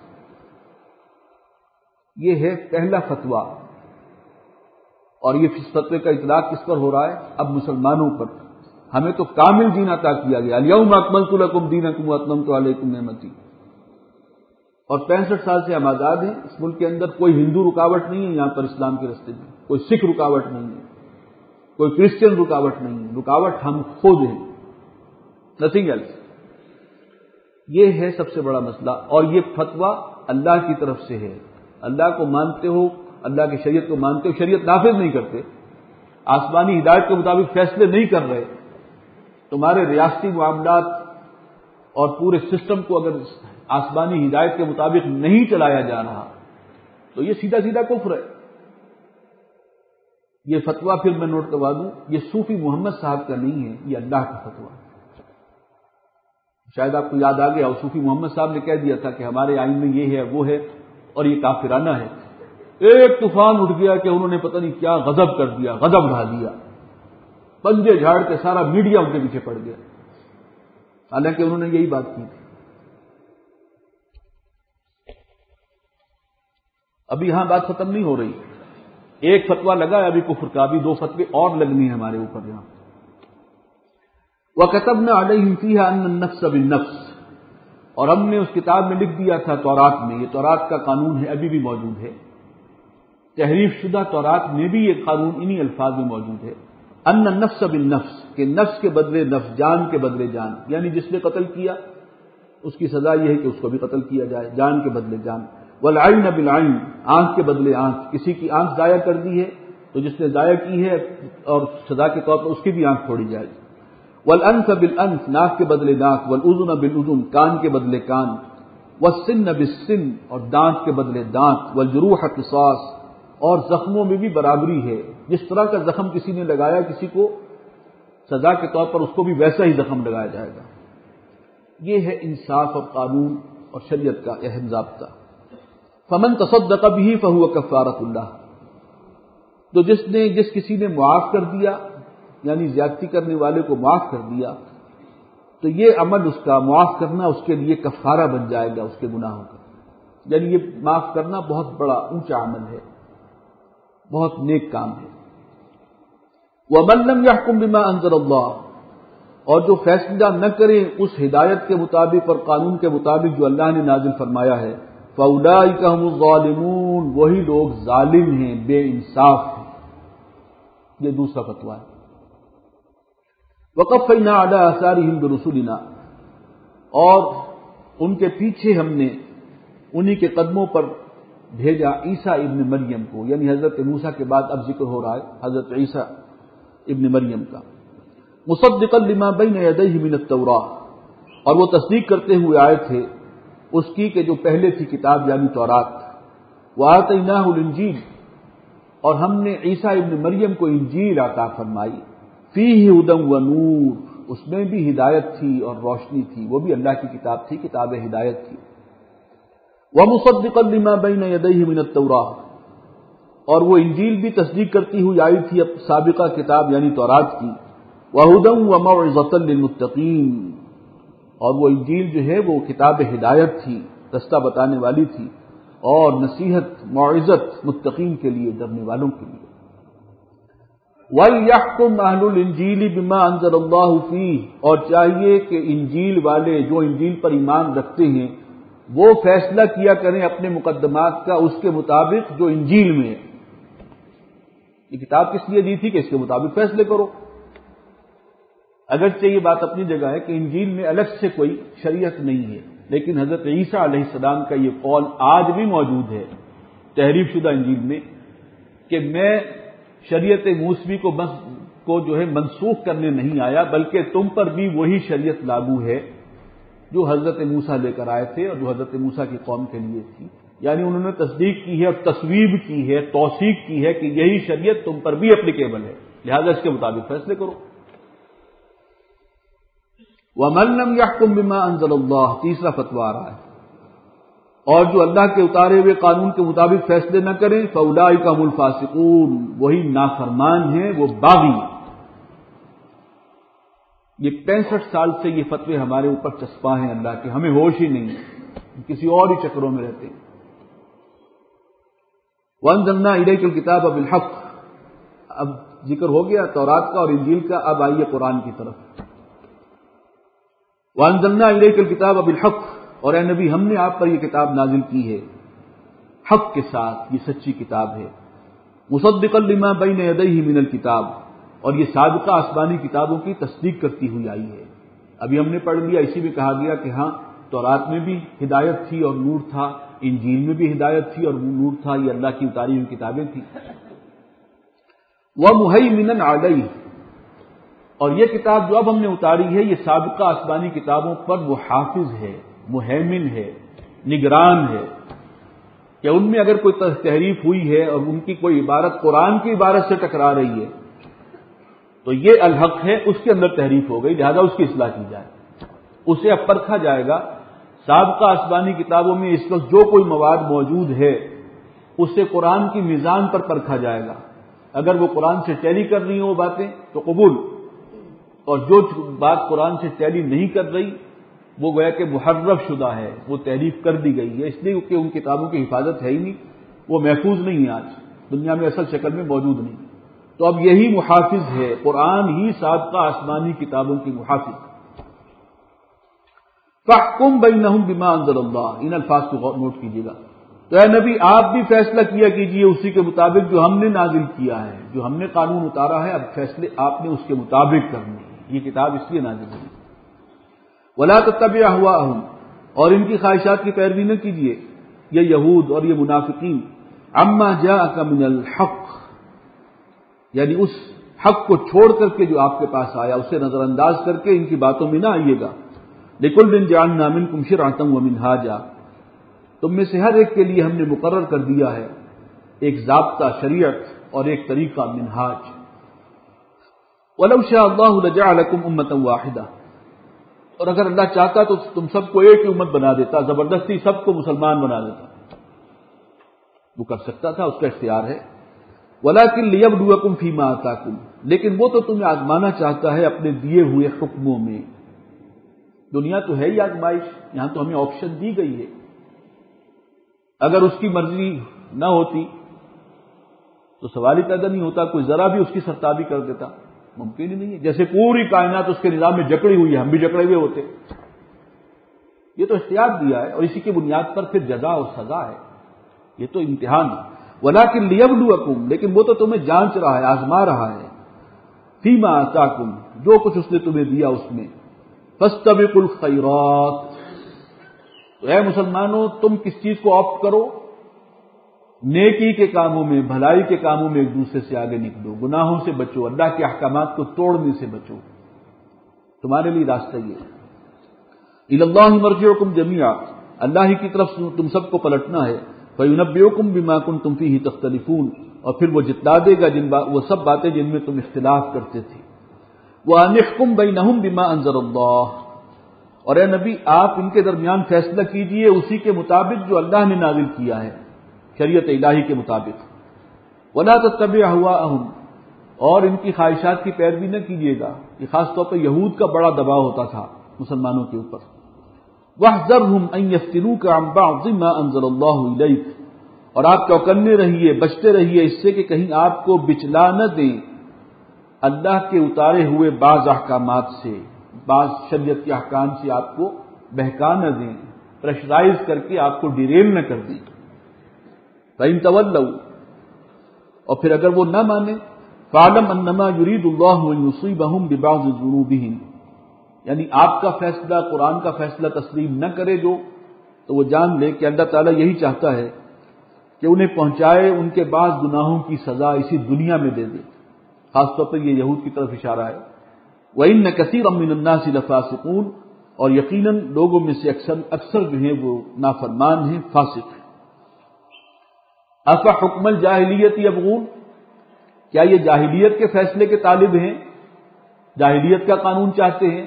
یہ ہے پہلا فتویٰ. اور یہ فتوے کا اطلاق کس پر ہو رہا ہے؟ اب مسلمانوں پر. ہمیں تو کامل دین عطا کیا گیا، الیوم اکملت لکم دینکم واتممت علیکم نعمتی، اور پینسٹھ سال سے ہم آزاد ہیں. اس ملک کے اندر کوئی ہندو رکاوٹ نہیں ہے یہاں پر اسلام کے راستے میں، کوئی سکھ رکاوٹ نہیں ہے، کوئی کرسچن رکاوٹ نہیں ہے. رکاوٹ ہم خود ہیں، نتھنگ ایلس. یہ ہے سب سے بڑا مسئلہ. اور یہ فتویٰ اللہ کی طرف سے ہے. اللہ کو مانتے ہو، اللہ کی شریعت کو مانتے ہو، شریعت نافذ نہیں کرتے، آسمانی ہدایت کے مطابق فیصلے نہیں کر رہے، تمہارے ریاستی معاملات اور پورے سسٹم کو اگر آسمانی ہدایت کے مطابق نہیں چلایا جا رہا تو یہ سیدھا سیدھا کفر ہے. یہ فتویٰ پھر میں نوٹ کروا دوں، یہ صوفی محمد صاحب کا نہیں ہے، یہ اللہ کا فتویٰ. شاید آپ کو یاد آ گیا، اور صوفی محمد صاحب نے کہہ دیا تھا کہ ہمارے آئین میں یہ ہے وہ ہے اور یہ کافرانہ ہے. ایک طوفان اٹھ گیا کہ انہوں نے پتہ نہیں کیا غضب کر دیا، غضب ڈھا دیا، پنجے جھاڑ کے سارا میڈیا ان کے پیچھے پڑ گیا، حالانکہ انہوں نے یہی بات کی تھی. ابھی یہاں بات ختم نہیں ہو رہی. ایک فتویٰ لگا ہے ابھی کفر کا، ابھی دو فتوے اور لگنی ہیں ہمارے اوپر یہاں. وَكَتَبْنَا عَلَيْهِمْ فِيهَا أَنَّ النَّفْسَ بِالنَّفْسِ، اور ہم نے اس کتاب میں لکھ دیا تھا تورات میں، یہ تورات کا قانون ہے، ابھی بھی موجود ہے. تحریف شدہ تورات میں بھی یہ قانون انہی الفاظ میں موجود ہے. ان النفس بالنفس، کہ نفس کے بدلے نفس، جان کے بدلے جان، یعنی جس نے قتل کیا اس کی سزا یہ ہے کہ اس کو بھی قتل کیا جائے، جان کے بدلے جان. والعین بالعین، آنکھ کے بدلے آنکھ، کسی کی آنکھ ضائع کر دی ہے تو جس نے ضائع کی ہے اور سزا کے طور پر اس کی بھی آنکھ پھوڑی جائے. والانف بالانف، ناک کے بدلے ناک. والاذن بالاذن، کان کے بدلے کان. والسن بالسن، اور دانت کے بدلے دانت. والجروح قصاص، اور زخموں میں بھی برابری ہے. جس طرح کا زخم کسی نے لگایا کسی کو، سزا کے طور پر اس کو بھی ویسا ہی زخم لگایا جائے گا. یہ ہے انصاف اور قانون اور شریعت کا اہم ضابطہ. فمن تصدق به فهو کفارۃ اللہ، تو جس نے جس کسی نے معاف کر دیا، یعنی زیادتی کرنے والے کو معاف کر دیا، تو یہ عمل اس کا معاف کرنا اس کے لیے کفارہ بن جائے گا اس کے گناہوں کا. یعنی یہ معاف کرنا بہت بڑا اونچا عمل ہے، بہت نیک کام ہے. وَمَن لَّمْ يَحْكُم بِمَا أَنزَلَ اللَّهُ، اور جو فیصلہ نہ کریں اس ہدایت کے مطابق اور قانون کے مطابق جو اللہ نے نازل فرمایا ہے، فَأُولَٰئِكَ هُمُ الظَّالِمُونَ، وہی لوگ ظالم ہیں، بے انصاف ہیں. یہ دوسرا فتویٰ ہے. وَقَفَّيْنَا عَلَىٰ آثَارِهِمْ بِرُسُلِنَا، اور ان کے پیچھے ہم نے انہی کے قدموں پر بھیجا عیسیٰ ابن مریم کو، یعنی حضرت موسیٰ کے بعد اب ذکر ہو رہا ہے حضرت عیسیٰ ابن مریم کا. مصدقا لما بین یدیہ من التوراۃ، اور وہ تصدیق کرتے ہوئے آئے تھے اس کی کہ جو پہلے تھی کتاب یعنی تورات. وآتیناہ الانجیل، اور ہم نے عیسیٰ ابن مریم کو انجیل عطا فرمائی. فیہ ھدی و نور، اس میں بھی ہدایت تھی اور روشنی تھی، وہ بھی اللہ کی کتاب تھی، کتاب ہدایت تھی. وَمُصَدِّقًا لِمَا بَيْنَ يَدَيْهِ مِنَ التَّوْرَاةِ، اور وہ انجیل بھی تصدیق کرتی ہوئی آئی تھی اب سابقہ کتاب یعنی تورات کی. وَهُدًى وَمَوْعِظَةً لِلْمُتَّقِينَ، اور وہ انجیل جو ہے وہ کتاب ہدایت تھی، رستہ بتانے والی تھی، اور نصیحت موعظت متقین کے لیے، ڈرنے والوں کے لیے. وَلْيَحْكُمْ أَهْلُ الْإِنْجِيلِ بِمَا أَنزَلَ اللَّهُ فِيهِ، اور چاہیے کہ انجیل والے جو انجیل پر ایمان رکھتے ہیں وہ فیصلہ کیا کریں اپنے مقدمات کا اس کے مطابق جو انجیل میں ہے. یہ کتاب کس لیے دی تھی کہ اس کے مطابق فیصلے کرو. اگرچہ یہ بات اپنی جگہ ہے کہ انجیل میں الگ سے کوئی شریعت نہیں ہے، لیکن حضرت عیسیٰ علیہ السلام کا یہ قول آج بھی موجود ہے تحریف شدہ انجیل میں کہ میں شریعت موسوی کو بس کو جو ہے منسوخ کرنے نہیں آیا، بلکہ تم پر بھی وہی شریعت لاگو ہے جو حضرت موسیٰ لے کر آئے تھے اور جو حضرت موسیٰ کی قوم کے لیے تھی، یعنی انہوں نے تصدیق کی ہے اور تصویب کی ہے، توثیق کی ہے کہ یہی شریعت تم پر بھی اپلیکیبل ہے، لہذا اس کے مطابق فیصلے کرو۔ وَمَن لَّمْ يَحْكُم بِمَا أَنزَلَ اللَّهُ، تیسرا فتویٰ آ رہا ہے، اور جو اللہ کے اتارے ہوئے قانون کے مطابق فیصلے نہ کریں فَأُولَٰئِکَ هُمُ الْفَاسِقُونَ، وہی نافرمان ہیں، وہ باغی۔ یہ پینسٹھ سال سے یہ فتوے ہمارے اوپر چسپاں ہیں اللہ کے، ہمیں ہوش ہی نہیں ہے، کسی اور ہی چکروں میں رہتے ہیں۔ وَأَنزَلْنَا إِلَيْكَ الْكِتَابَ بِالْحَقِّ، اب ذکر ہو گیا تورات کا اور انجیل کا، اب آئیے قرآن کی طرف۔ وَأَنزَلْنَا إِلَيْكَ الْكِتَابَ بِالْحَقِّ، اور اے نبی ہم نے آپ پر یہ کتاب نازل کی ہے حق کے ساتھ، یہ سچی کتاب ہے۔ مُصَدِّقًا لِمَا بَيْنَ يَدَيْهِ مِنَ الْكِتَابِ، اور یہ سابقہ آسمانی کتابوں کی تصدیق کرتی ہوئی آئی ہے۔ ابھی ہم نے پڑھ لیا، اسی میں کہا گیا کہ ہاں تورات میں بھی ہدایت تھی اور نور تھا، انجیل میں بھی ہدایت تھی اور نور تھا، یہ اللہ کی اتاری ہوئی کتابیں تھیں۔ وَمُهَيْمِنًا عَلَيْهِ، اور یہ کتاب جو اب ہم نے اتاری ہے یہ سابقہ آسمانی کتابوں پر وہ حافظ ہے، مہیمن ہے، نگران ہے، کہ ان میں اگر کوئی تحریف ہوئی ہے اور ان کی کوئی عبارت قرآن کی عبارت سے ٹکرا رہی ہے تو یہ الحق ہے، اس کے اندر تحریف ہو گئی، لہذا اس کی اصلاح کی جائے، اسے اب پرکھا جائے گا۔ سابقہ آسمانی کتابوں میں اس وقت جو کوئی مواد موجود ہے اسے قرآن کی میزان پر پرکھا جائے گا، اگر وہ قرآن سے ٹیلی کر رہی ہوں وہ باتیں تو قبول، اور جو بات قرآن سے ٹیلی نہیں کر رہی وہ گویا کہ محرف شدہ ہے، وہ تحریف کر دی گئی ہے، اس لیے کہ ان کتابوں کی حفاظت ہے ہی نہیں، وہ محفوظ نہیں ہے، آج دنیا میں اصل شکل میں موجود نہیں۔ تو اب یہی محافظ ہے، قرآن ہی سابقہ آسمانی کتابوں کی محافظ۔ فَاحْكُم بَيْنَهُم بِمَا أَنزَلَ اللَّهُ، ان الفاظ کو نوٹ کیجیے گا۔ تو اے نبی آپ بھی فیصلہ کیا کیجیے اسی کے مطابق جو ہم نے نازل کیا ہے، جو ہم نے قانون اتارا ہے، اب فیصلے آپ نے اس کے مطابق کرنے ہیں، یہ کتاب اس لیے نازل ہوئی۔ وَلَا تَتَّبِعْ أَهْوَاءَهُمْ، اور ان کی خواہشات کی پیروی نہ کیجیے، یہ یہود اور یہ منافقین، عَمَّا جَاءَكَ مِنَ الْحَقِّ، یعنی اس حق کو چھوڑ کر کے جو آپ کے پاس آیا اسے نظر انداز کر کے ان کی باتوں میں نہ آئیے گا۔ لِكُلٍّ جَعَلْنَا مِنكُمْ شِرْعَةً وَمِنْهَاجًا، تم میں سے ہر ایک کے لیے ہم نے مقرر کر دیا ہے ایک ضابطہ شریعت اور ایک طریقہ منہاج۔ وَلَوْ شَاءَ اللَّهُ لَجَعَلَكُمْ أُمَّةً وَاحِدَةً، اور اگر اللہ چاہتا تو تم سب کو ایک ہی امت بنا دیتا، زبردستی سب کو مسلمان بنا دیتا، وہ کر سکتا تھا، اس کا اختیار ہے۔ وَلَٰكِن لِيَبْلُوَكُمْ فِي مَا آتَاكُمْ، لیکن وہ تو تمہیں آزمانا چاہتا ہے اپنے دیے ہوئے حکموں میں۔ دنیا تو ہے ہی آزمائش، یہاں تو ہمیں آپشن دی گئی ہے، اگر اس کی مرضی نہ ہوتی تو سوال ہی پیدا نہیں ہوتا، کوئی ذرا بھی اس کی سرتابی کر دیتا، ممکن ہی نہیں ہے۔ جیسے پوری کائنات اس کے نظام میں جکڑی ہوئی ہے، ہم بھی جکڑے ہوئے ہوتے، یہ تو اختیار دیا ہے اور اسی کی بنیاد پر پھر جزا اور سزا ہے، یہ تو امتحان ہے۔ وَلَٰكِن لِيَبْلُوَكُمْ، لیکن وہ تو تمہیں جانچ رہا ہے، آزما رہا ہے، فِي مَا آتَاكُمْ، جو کچھ اس نے تمہیں دیا اس میں۔ فَاسْتَبِقُوا الْخَيْرَاتِ، تو اے مسلمانوں تم کس چیز کو آپٹ کرو؟ نیکی کے کاموں میں، بھلائی کے کاموں میں ایک دوسرے سے آگے نکلو، گناہوں سے بچو، اللہ کے احکامات کو توڑنے سے بچو، تمہارے لیے راستہ یہ ہے۔ إِلَى اللَّهِ مَرْجِعُكُمْ جَمِيعًا، اللہ ہی کی طرف تم سب کو پلٹنا ہے۔ فَيُنَبِّئُكُم بِمَا كُنتُمْ فِيهِ تَخْتَلِفُونَ، اور پھر وہ جتلا دے گا جن با... وہ سب باتیں جن میں تم اختلاف کرتے تھے۔ وَأَنِ احْكُم بَيْنَهُم بِمَا أَنزَلَ اللَّهُ، اور اے نبی آپ ان کے درمیان فیصلہ کیجئے اسی کے مطابق جو اللہ نے نازل کیا ہے، شریعت الہی کے مطابق۔ وَلَا تَتَّبِعْ أَهْوَاءَهُمْ، اور ان کی خواہشات کی پیروی نہ کیجیے گا، یہ خاص طور پر یہود کا بڑا دباؤ ہوتا تھا مسلمانوں کے اوپر۔ وَاحْذَرْهُمْ أَن يَفْتِنُوكَ عَن بَعْضِ مَا أَنزَلَ اللَّهُ إِلَيْكَ، اور آپ چوکنے رہیے، بچتے رہیے اس سے کہ کہیں آپ کو بچلا نہ دیں اللہ کے اتارے ہوئے بعض احکامات سے، بعض شریعت کے احکام سے آپ کو بہکا نہ دیں، پریشرائز کر کے آپ کو ڈیریل نہ کر دیں۔ فَإِن تَوَلَّوْا، اور پھر اگر وہ نہ مانے، فَاعْلَمْ أَنَّمَا يُرِيدُ اللَّهُ أَن يُصِيبَهُم بِبَعْضِ ذُنُوبِهِمْ، یعنی آپ کا فیصلہ، قرآن کا فیصلہ تسلیم نہ کرے جو، تو وہ جان لے کہ اللہ تعالیٰ یہی چاہتا ہے کہ انہیں پہنچائے ان کے بعض گناہوں کی سزا اسی دنیا میں دے دے، خاص طور پر یہ یہود کی طرف اشارہ ہے۔ وَإِنَّ كَثِيرًا مِّنَ النَّاسِ لَفَاسِقُونَ، اور یقیناً لوگوں میں سے اکثر اکثر جو ہیں وہ نافرمان ہیں، فاسق ہیں۔ افا حکم الجاہلیت یبغون، کیا یہ جاہلیت کے فیصلے کے طالب ہیں، جاہلیت کا قانون چاہتے ہیں؟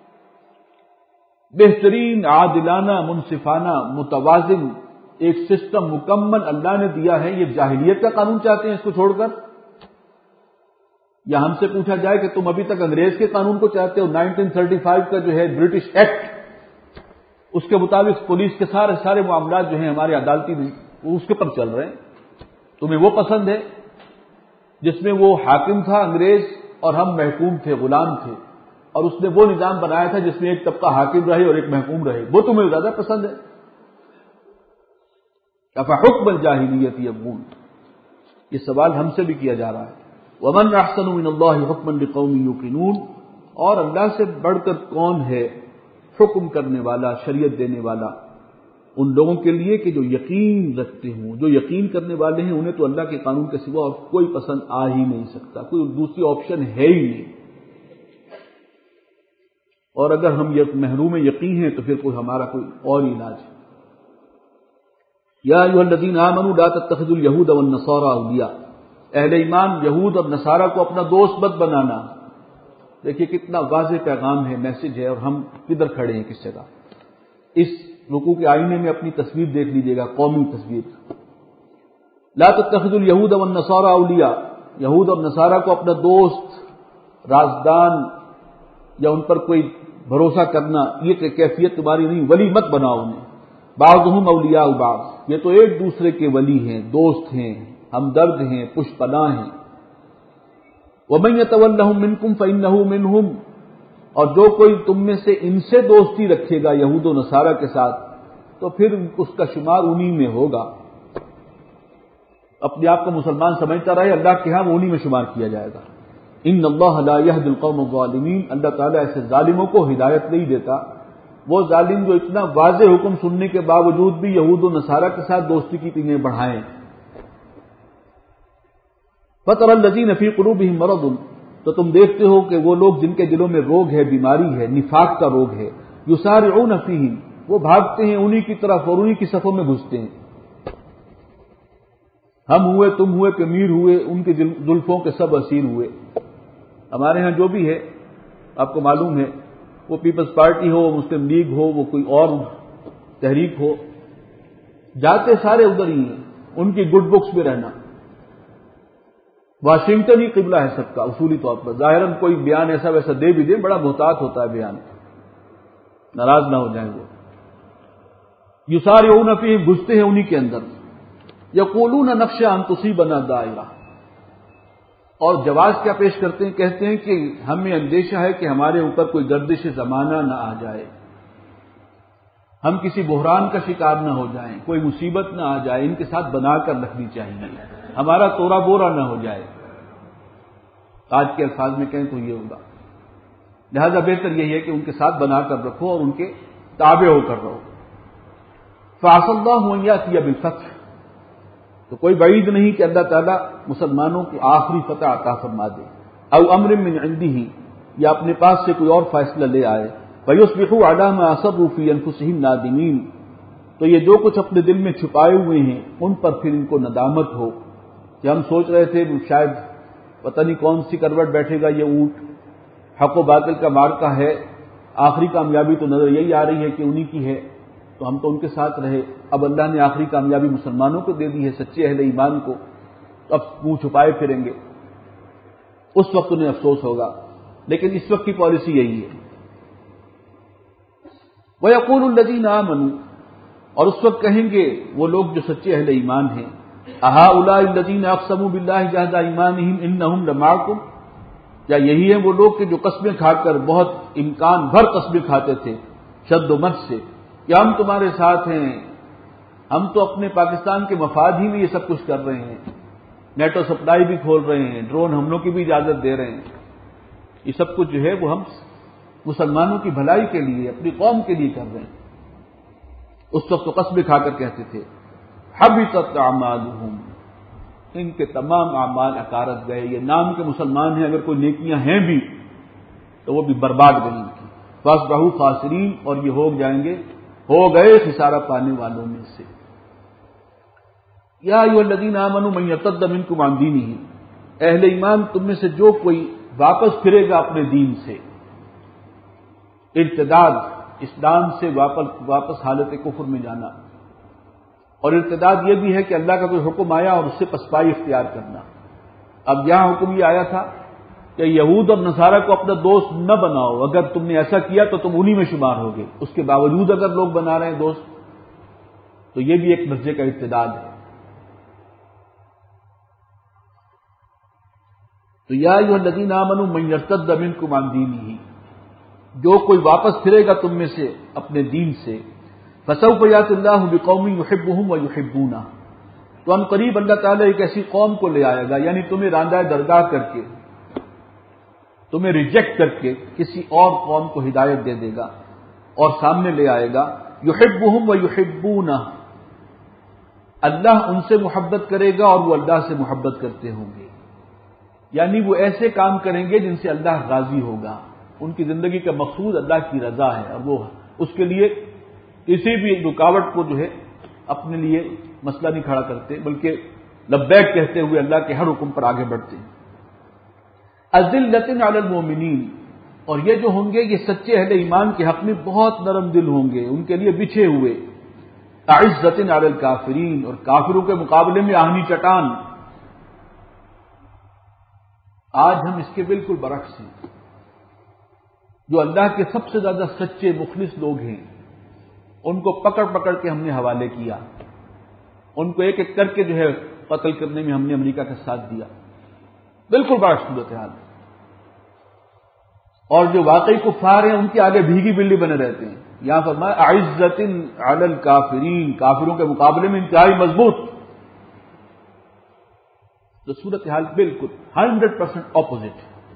بہترین عادلانہ منصفانہ متوازن ایک سسٹم مکمل اللہ نے دیا ہے، یہ جاہلیت کا قانون چاہتے ہیں اس کو چھوڑ کر؟ یا ہم سے پوچھا جائے کہ تم ابھی تک انگریز کے قانون کو چاہتے ہو، نائنٹین تھرٹی فائیو کا جو ہے برٹش ایکٹ، اس کے مطابق پولیس کے سارے سارے معاملات جو ہیں ہمارے عدالتی وہ اس کے پر چل رہے ہیں، تمہیں وہ پسند ہے جس میں وہ حاکم تھا انگریز اور ہم محکوم تھے، غلام تھے، اور اس نے وہ نظام بنایا تھا جس میں ایک طبقہ حاکم رہے اور ایک محکوم رہے، وہ تمہیں زیادہ پسند ہے؟ افحکم الجاہلیت یبغون، یہ سوال ہم سے بھی کیا جا رہا ہے۔ ومن احسن من اللہ حکما لقوم یوقنون، اور اللہ سے بڑھ کر کون ہے حکم کرنے والا، شریعت دینے والا ان لوگوں کے لیے کہ جو یقین رکھتے ہوں، جو یقین کرنے والے ہیں، انہیں تو اللہ کے قانون کے سوا اور کوئی پسند آ ہی نہیں سکتا، کوئی دوسری آپشن ہے ہی نہیں، اور اگر ہم محروم یقین ہیں تو پھر کوئی ہمارا کوئی اور علاج ہے۔ یا ایھا الذین آمنوا لا تتخذوا اليہود والنصارى اولیاء، اہل ایمان یہود اور نصارہ کو اپنا دوست مت بنانا۔ دیکھیے کتنا واضح پیغام ہے، میسج ہے، اور ہم کدھر کھڑے ہیں کس جگہ۔ اس رکوع کے آئینے میں اپنی تصویر دیکھ لیجیے گا، قومی تصویر۔ لا تتخذوا اليہود والنصارى اولیاء، یہود اور نصارہ کو اپنا دوست، رازدان یا ان پر کوئی بھروسہ کرنا، یہ کہ کیفیت تمہاری نہیں، ولی مت بناؤ انہیں۔ بعضهم اولیاء بعض، یہ تو ایک دوسرے کے ولی ہیں، دوست ہیں، ہمدرد ہیں، پشت پناہ ہیں۔ ومن یتولہم منکم فانہ منہم، اور جو کوئی تم میں سے ان سے دوستی رکھے گا یہود و نصارہ کے ساتھ تو پھر اس کا شمار انہی میں ہوگا۔ اپنے آپ کو مسلمان سمجھتا رہے، اللہ کے ہاں وہ انہی میں شمار کیا جائے گا۔ ان اللہ لا یہدی القوم الظالمین، اللہ تعالیٰ ایسے ظالموں کو ہدایت نہیں دیتا، وہ ظالم جو اتنا واضح حکم سننے کے باوجود بھی یہود و نصارہ کے ساتھ دوستی کی تینیں بڑھائیں۔ فَتَرَى الَّذِينَ فِي قُلُوبِهِم مَرَضٌ، تو تم دیکھتے ہو کہ وہ لوگ جن کے دلوں میں روگ ہے، بیماری ہے، نفاق کا روگ ہے، یُسَارِعُونَ فِيهِم، وہ بھاگتے ہیں انہی کی طرف اور انہی کی صفوں میں گھستے ہیں۔ ہم ہوئے، تم ہوئے، کہ میر ہوئے، ان کے زلفوں کے سب اسیر ہوئے۔ ہمارے ہاں جو بھی ہے آپ کو معلوم ہے، وہ پیپلز پارٹی ہو، مسلم لیگ ہو، وہ کوئی اور تحریک ہو، جاتے سارے ادھر ہی ہیں، ان کی گڈ بکس میں رہنا۔ واشنگٹن ہی قبلہ ہے سب کا اصولی طور پر، ظاہراً کوئی بیان ایسا ویسا دے بھی دے، بڑا محتاط ہوتا ہے بیان، ناراض نہ ہو جائیں وہ۔ یسارعون فیہ، گھستے ہیں انہی کے اندر۔ یقولون نخشی ان تصیبنا دائرہ، اور جواز کیا پیش کرتے ہیں؟ کہتے ہیں کہ ہمیں اندیشہ ہے کہ ہمارے اوپر کوئی گردش زمانہ نہ آ جائے، ہم کسی بحران کا شکار نہ ہو جائیں، کوئی مصیبت نہ آ جائے، ان کے ساتھ بنا کر رکھنی چاہیے، ہمارا تورا بورا نہ ہو جائے۔ آج کے الفاظ میں کہیں تو یہ ہوگا، لہذا بہتر یہی ہے کہ ان کے ساتھ بنا کر رکھو اور ان کے تابع ہو کر رہو۔ فَعَسَى اللَّهُ أَن يَأْتِيَ بِالْفَتْحِ، تو کوئی بعید نہیں کہ اللہ تعالیٰ مسلمانوں کو آخری فتح عطا فرما دے، او امر من عنده، یا اپنے پاس سے کوئی اور فیصلہ لے آئے، فَيُصْبِحُوا عَلَىٰ مَا أَصَرُّوا فِي أَنفُسِهِمْ نَادِمِينَ، تو یہ جو کچھ اپنے دل میں چھپائے ہوئے ہیں ان پر پھر ان کو ندامت ہو کہ ہم سوچ رہے تھے شاید پتہ نہیں کون سی کروٹ بیٹھے گا یہ اونٹ، حق و باطل کا مارکا ہے، آخری کامیابی تو نظر یہی آ رہی ہے کہ انہی کی ہے، تو ہم تو ان کے ساتھ رہے، اب اللہ نے آخری کامیابی مسلمانوں کو دے دی ہے، سچے اہل ایمان کو، اب منہ چھپائے پھریں گے، اس وقت انہیں افسوس ہوگا۔ لیکن اس وقت کی پالیسی یہی ہے۔ وَيَقُولُ الَّذِينَ آمَنُوا، اور اس وقت کہیں گے وہ لوگ جو سچے اہل ایمان ہیں، أَهَؤُلَاءِ الَّذِينَ أَقْسَمُوا بِاللَّهِ جَهْدَ أَيْمَانِهِمْ إِنَّهُمْ لَمَعَكُمْ، کیا یہی ہیں وہ لوگ کہ جو قسمیں کھا کر بہت امکان بھر قسمیں کھاتے تھے شد و مت سے کہ ہم تمہارے ساتھ ہیں، ہم تو اپنے پاکستان کے مفاد ہی میں یہ سب کچھ کر رہے ہیں، نیٹو سپلائی بھی کھول رہے ہیں، ڈرون حملوں کی بھی اجازت دے رہے ہیں، یہ سب کچھ جو ہے وہ ہم مسلمانوں کی بھلائی کے لیے، اپنی قوم کے لیے کر رہے ہیں۔ اس وقت تو قسمیں کھا کر کہتے تھے حبطت اعمالهم، ان کے تمام اعمال اکارت گئے، یہ نام کے مسلمان ہیں، اگر کوئی نیکیاں ہیں بھی تو وہ بھی برباد گئی ان کی۔ فاصبحوا خاسرین، اور یہ ہو جائیں گے، ہو گئے خسارہ پانے والوں میں سے۔ یا ایھا الذین آمنوا من یرتد منکم عن دینہ، اہل ایمان تم میں سے جو کوئی واپس پھرے گا اپنے دین سے، ارتداد اسلام سے واپس واپس حالت کفر میں جانا، اور ارتداد یہ بھی ہے کہ اللہ کا کوئی حکم آیا اور اس سے پسپائی اختیار کرنا۔ اب یہاں حکم یہ آیا تھا کہ یہود اور نصارہ کو اپنا دوست نہ بناؤ، اگر تم نے ایسا کیا تو تم انہی میں شمار ہوگے، اس کے باوجود اگر لوگ بنا رہے ہیں دوست تو یہ بھی ایک درجے کا ارتداد ہے۔ تو یا ایھا الذین آمنوا من یرتد منکم عن دینہ، جو کوئی واپس پھرے گا تم میں سے اپنے دین سے، فسوف یأتی اللہ بقوم یحبهم ویحبونہ، تو ان قریب اللہ تعالیٰ ایک ایسی قوم کو لے آئے گا، یعنی تمہیں راندہ درگاہ کر کے، تمہیں ریجیکٹ کر کے کسی اور قوم کو ہدایت دے دے گا اور سامنے لے آئے گا، یحبهم ویحبونہ، اللہ ان سے محبت کرے گا اور وہ اللہ سے محبت کرتے ہوں گے، یعنی وہ ایسے کام کریں گے جن سے اللہ راضی ہوگا، ان کی زندگی کا مقصود اللہ کی رضا ہے، اور وہ اس کے لیے کسی بھی رکاوٹ کو جو ہے اپنے لیے مسئلہ نہیں کھڑا کرتے، بلکہ لبیک کہتے ہوئے اللہ کے ہر حکم پر آگے بڑھتے ہیں۔ اذلۃ علی المؤمنین، اور یہ جو ہوں گے یہ سچے اہل ایمان کے حق میں بہت نرم دل ہوں گے، ان کے لیے بچھے ہوئے، اعزۃ علی الکافرین، اور کافروں کے مقابلے میں آہنی چٹان۔ آج ہم اس کے بالکل برعکس ہیں، جو اللہ کے سب سے زیادہ سچے مخلص لوگ ہیں ان کو پکڑ پکڑ کے ہم نے حوالے کیا، ان کو ایک ایک کر کے جو ہے قتل کرنے میں ہم نے امریکہ کا ساتھ دیا، بالکل برعکس صورتحال۔ اور جو واقعی کفار ہیں ان کے آگے بھیگی بلی بنے رہتے ہیں۔ یہاں فرمایا اعزۃ علی الکافرین، کافروں کے مقابلے میں انتہائی مضبوط، تو صورتحال بالکل ہنڈریڈ پرسینٹ اپوزٹ۔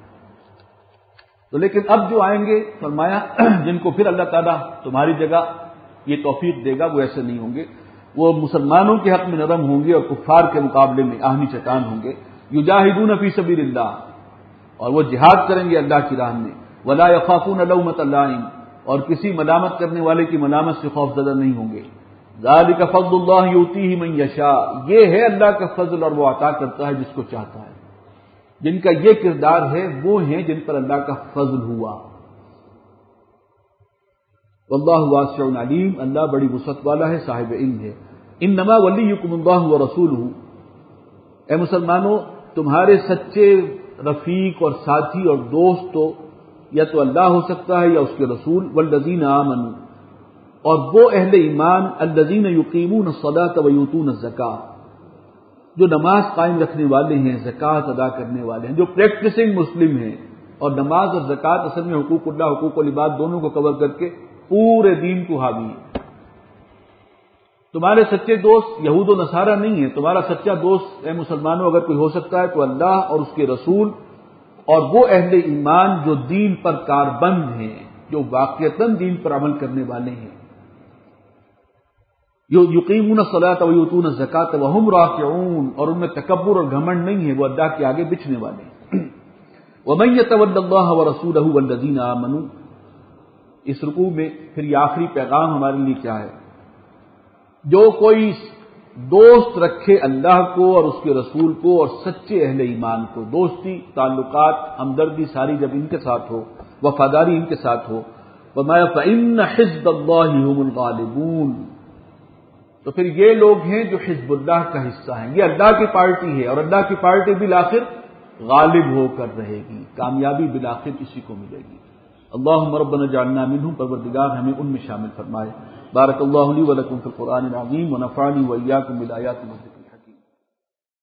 تو لیکن اب جو آئیں گے فرمایا جن کو پھر اللہ تعالیٰ تمہاری جگہ یہ توفیق دے گا وہ ایسے نہیں ہوں گے، وہ مسلمانوں کے حق میں نرم ہوں گے اور کفار کے مقابلے میں آہنی چٹان ہوں گے۔ یجاہدون فی سبیل اللہ، اور وہ جہاد کریں گے اللہ کی راہ میں، ولا یخافون لومۃ لائم، اور کسی ملامت کرنے والے کی ملامت سے خوف زدہ نہیں ہوں گے۔ ذالک فضل اللہ یؤتیہ من یشاء، یہ ہے اللہ کا فضل اور وہ عطا کرتا ہے جس کو چاہتا ہے۔ جن کا یہ کردار ہے وہ ہیں جن پر اللہ کا فضل ہوا۔ واللہ واسع علیم، اللہ بڑی وسعت والا ہے، صاحب علم ہے۔ انما ولیکم اللہ ورسولہ، اے مسلمانوں تمہارے سچے رفیق اور ساتھی اور دوست تو یا تو اللہ ہو سکتا ہے یا اس کے رسول، والذین آمنوا، اور وہ اہل ایمان، الذین یقیمون الصلاۃ ویؤتون الزکاۃ، جو نماز قائم رکھنے والے ہیں، زکوٰۃ ادا کرنے والے ہیں، جو پریکٹسنگ مسلم ہیں۔ اور نماز اور زکوٰۃ اصل میں حقوق اللہ حقوق العباد دونوں کو کور کر کے پورے دین کو حاوی ہے۔ تمہارے سچے دوست یہود و نصارہ نہیں ہیں، تمہارا سچا دوست اے مسلمانوں اگر کوئی ہو سکتا ہے تو اللہ اور اس کے رسول اور وہ اہل ایمان جو دین پر کاربند ہیں، جو واقعتاً دین پر عمل کرنے والے ہیں۔ یقیمون الصلاۃ ویؤتون الزکاۃ وہم راکعون، اور ان میں تکبر اور گھمنڈ نہیں ہے، وہ اللہ کے آگے بچھنے والے ہیں۔ ومن یتول اللہ ورسولہ والذین آمنوا، اس رکوع میں پھر یہ آخری پیغام ہمارے لیے کیا ہے؟ جو کوئی دوست رکھے اللہ کو اور اس کے رسول کو اور سچے اہل ایمان کو، دوستی تعلقات ہمدردی ساری جب ان کے ساتھ ہو، وفاداری ان کے ساتھ ہو، فرمایا فإن حزب اللہ هم الغالبون، تو پھر یہ لوگ ہیں جو حزب اللہ کا حصہ ہیں، یہ اللہ کی پارٹی ہے اور اللہ کی پارٹی بالآخر غالب ہو کر رہے گی، کامیابی بالآخر اسی کو ملے گی۔ اللہم ربنا اجعلنا منہم، پروردگار ہمیں ان میں شامل فرمائے۔ بارک اللہ لی ولکم فی القرآن العظیم ونفعنی وإیاکم بالآیات والذکر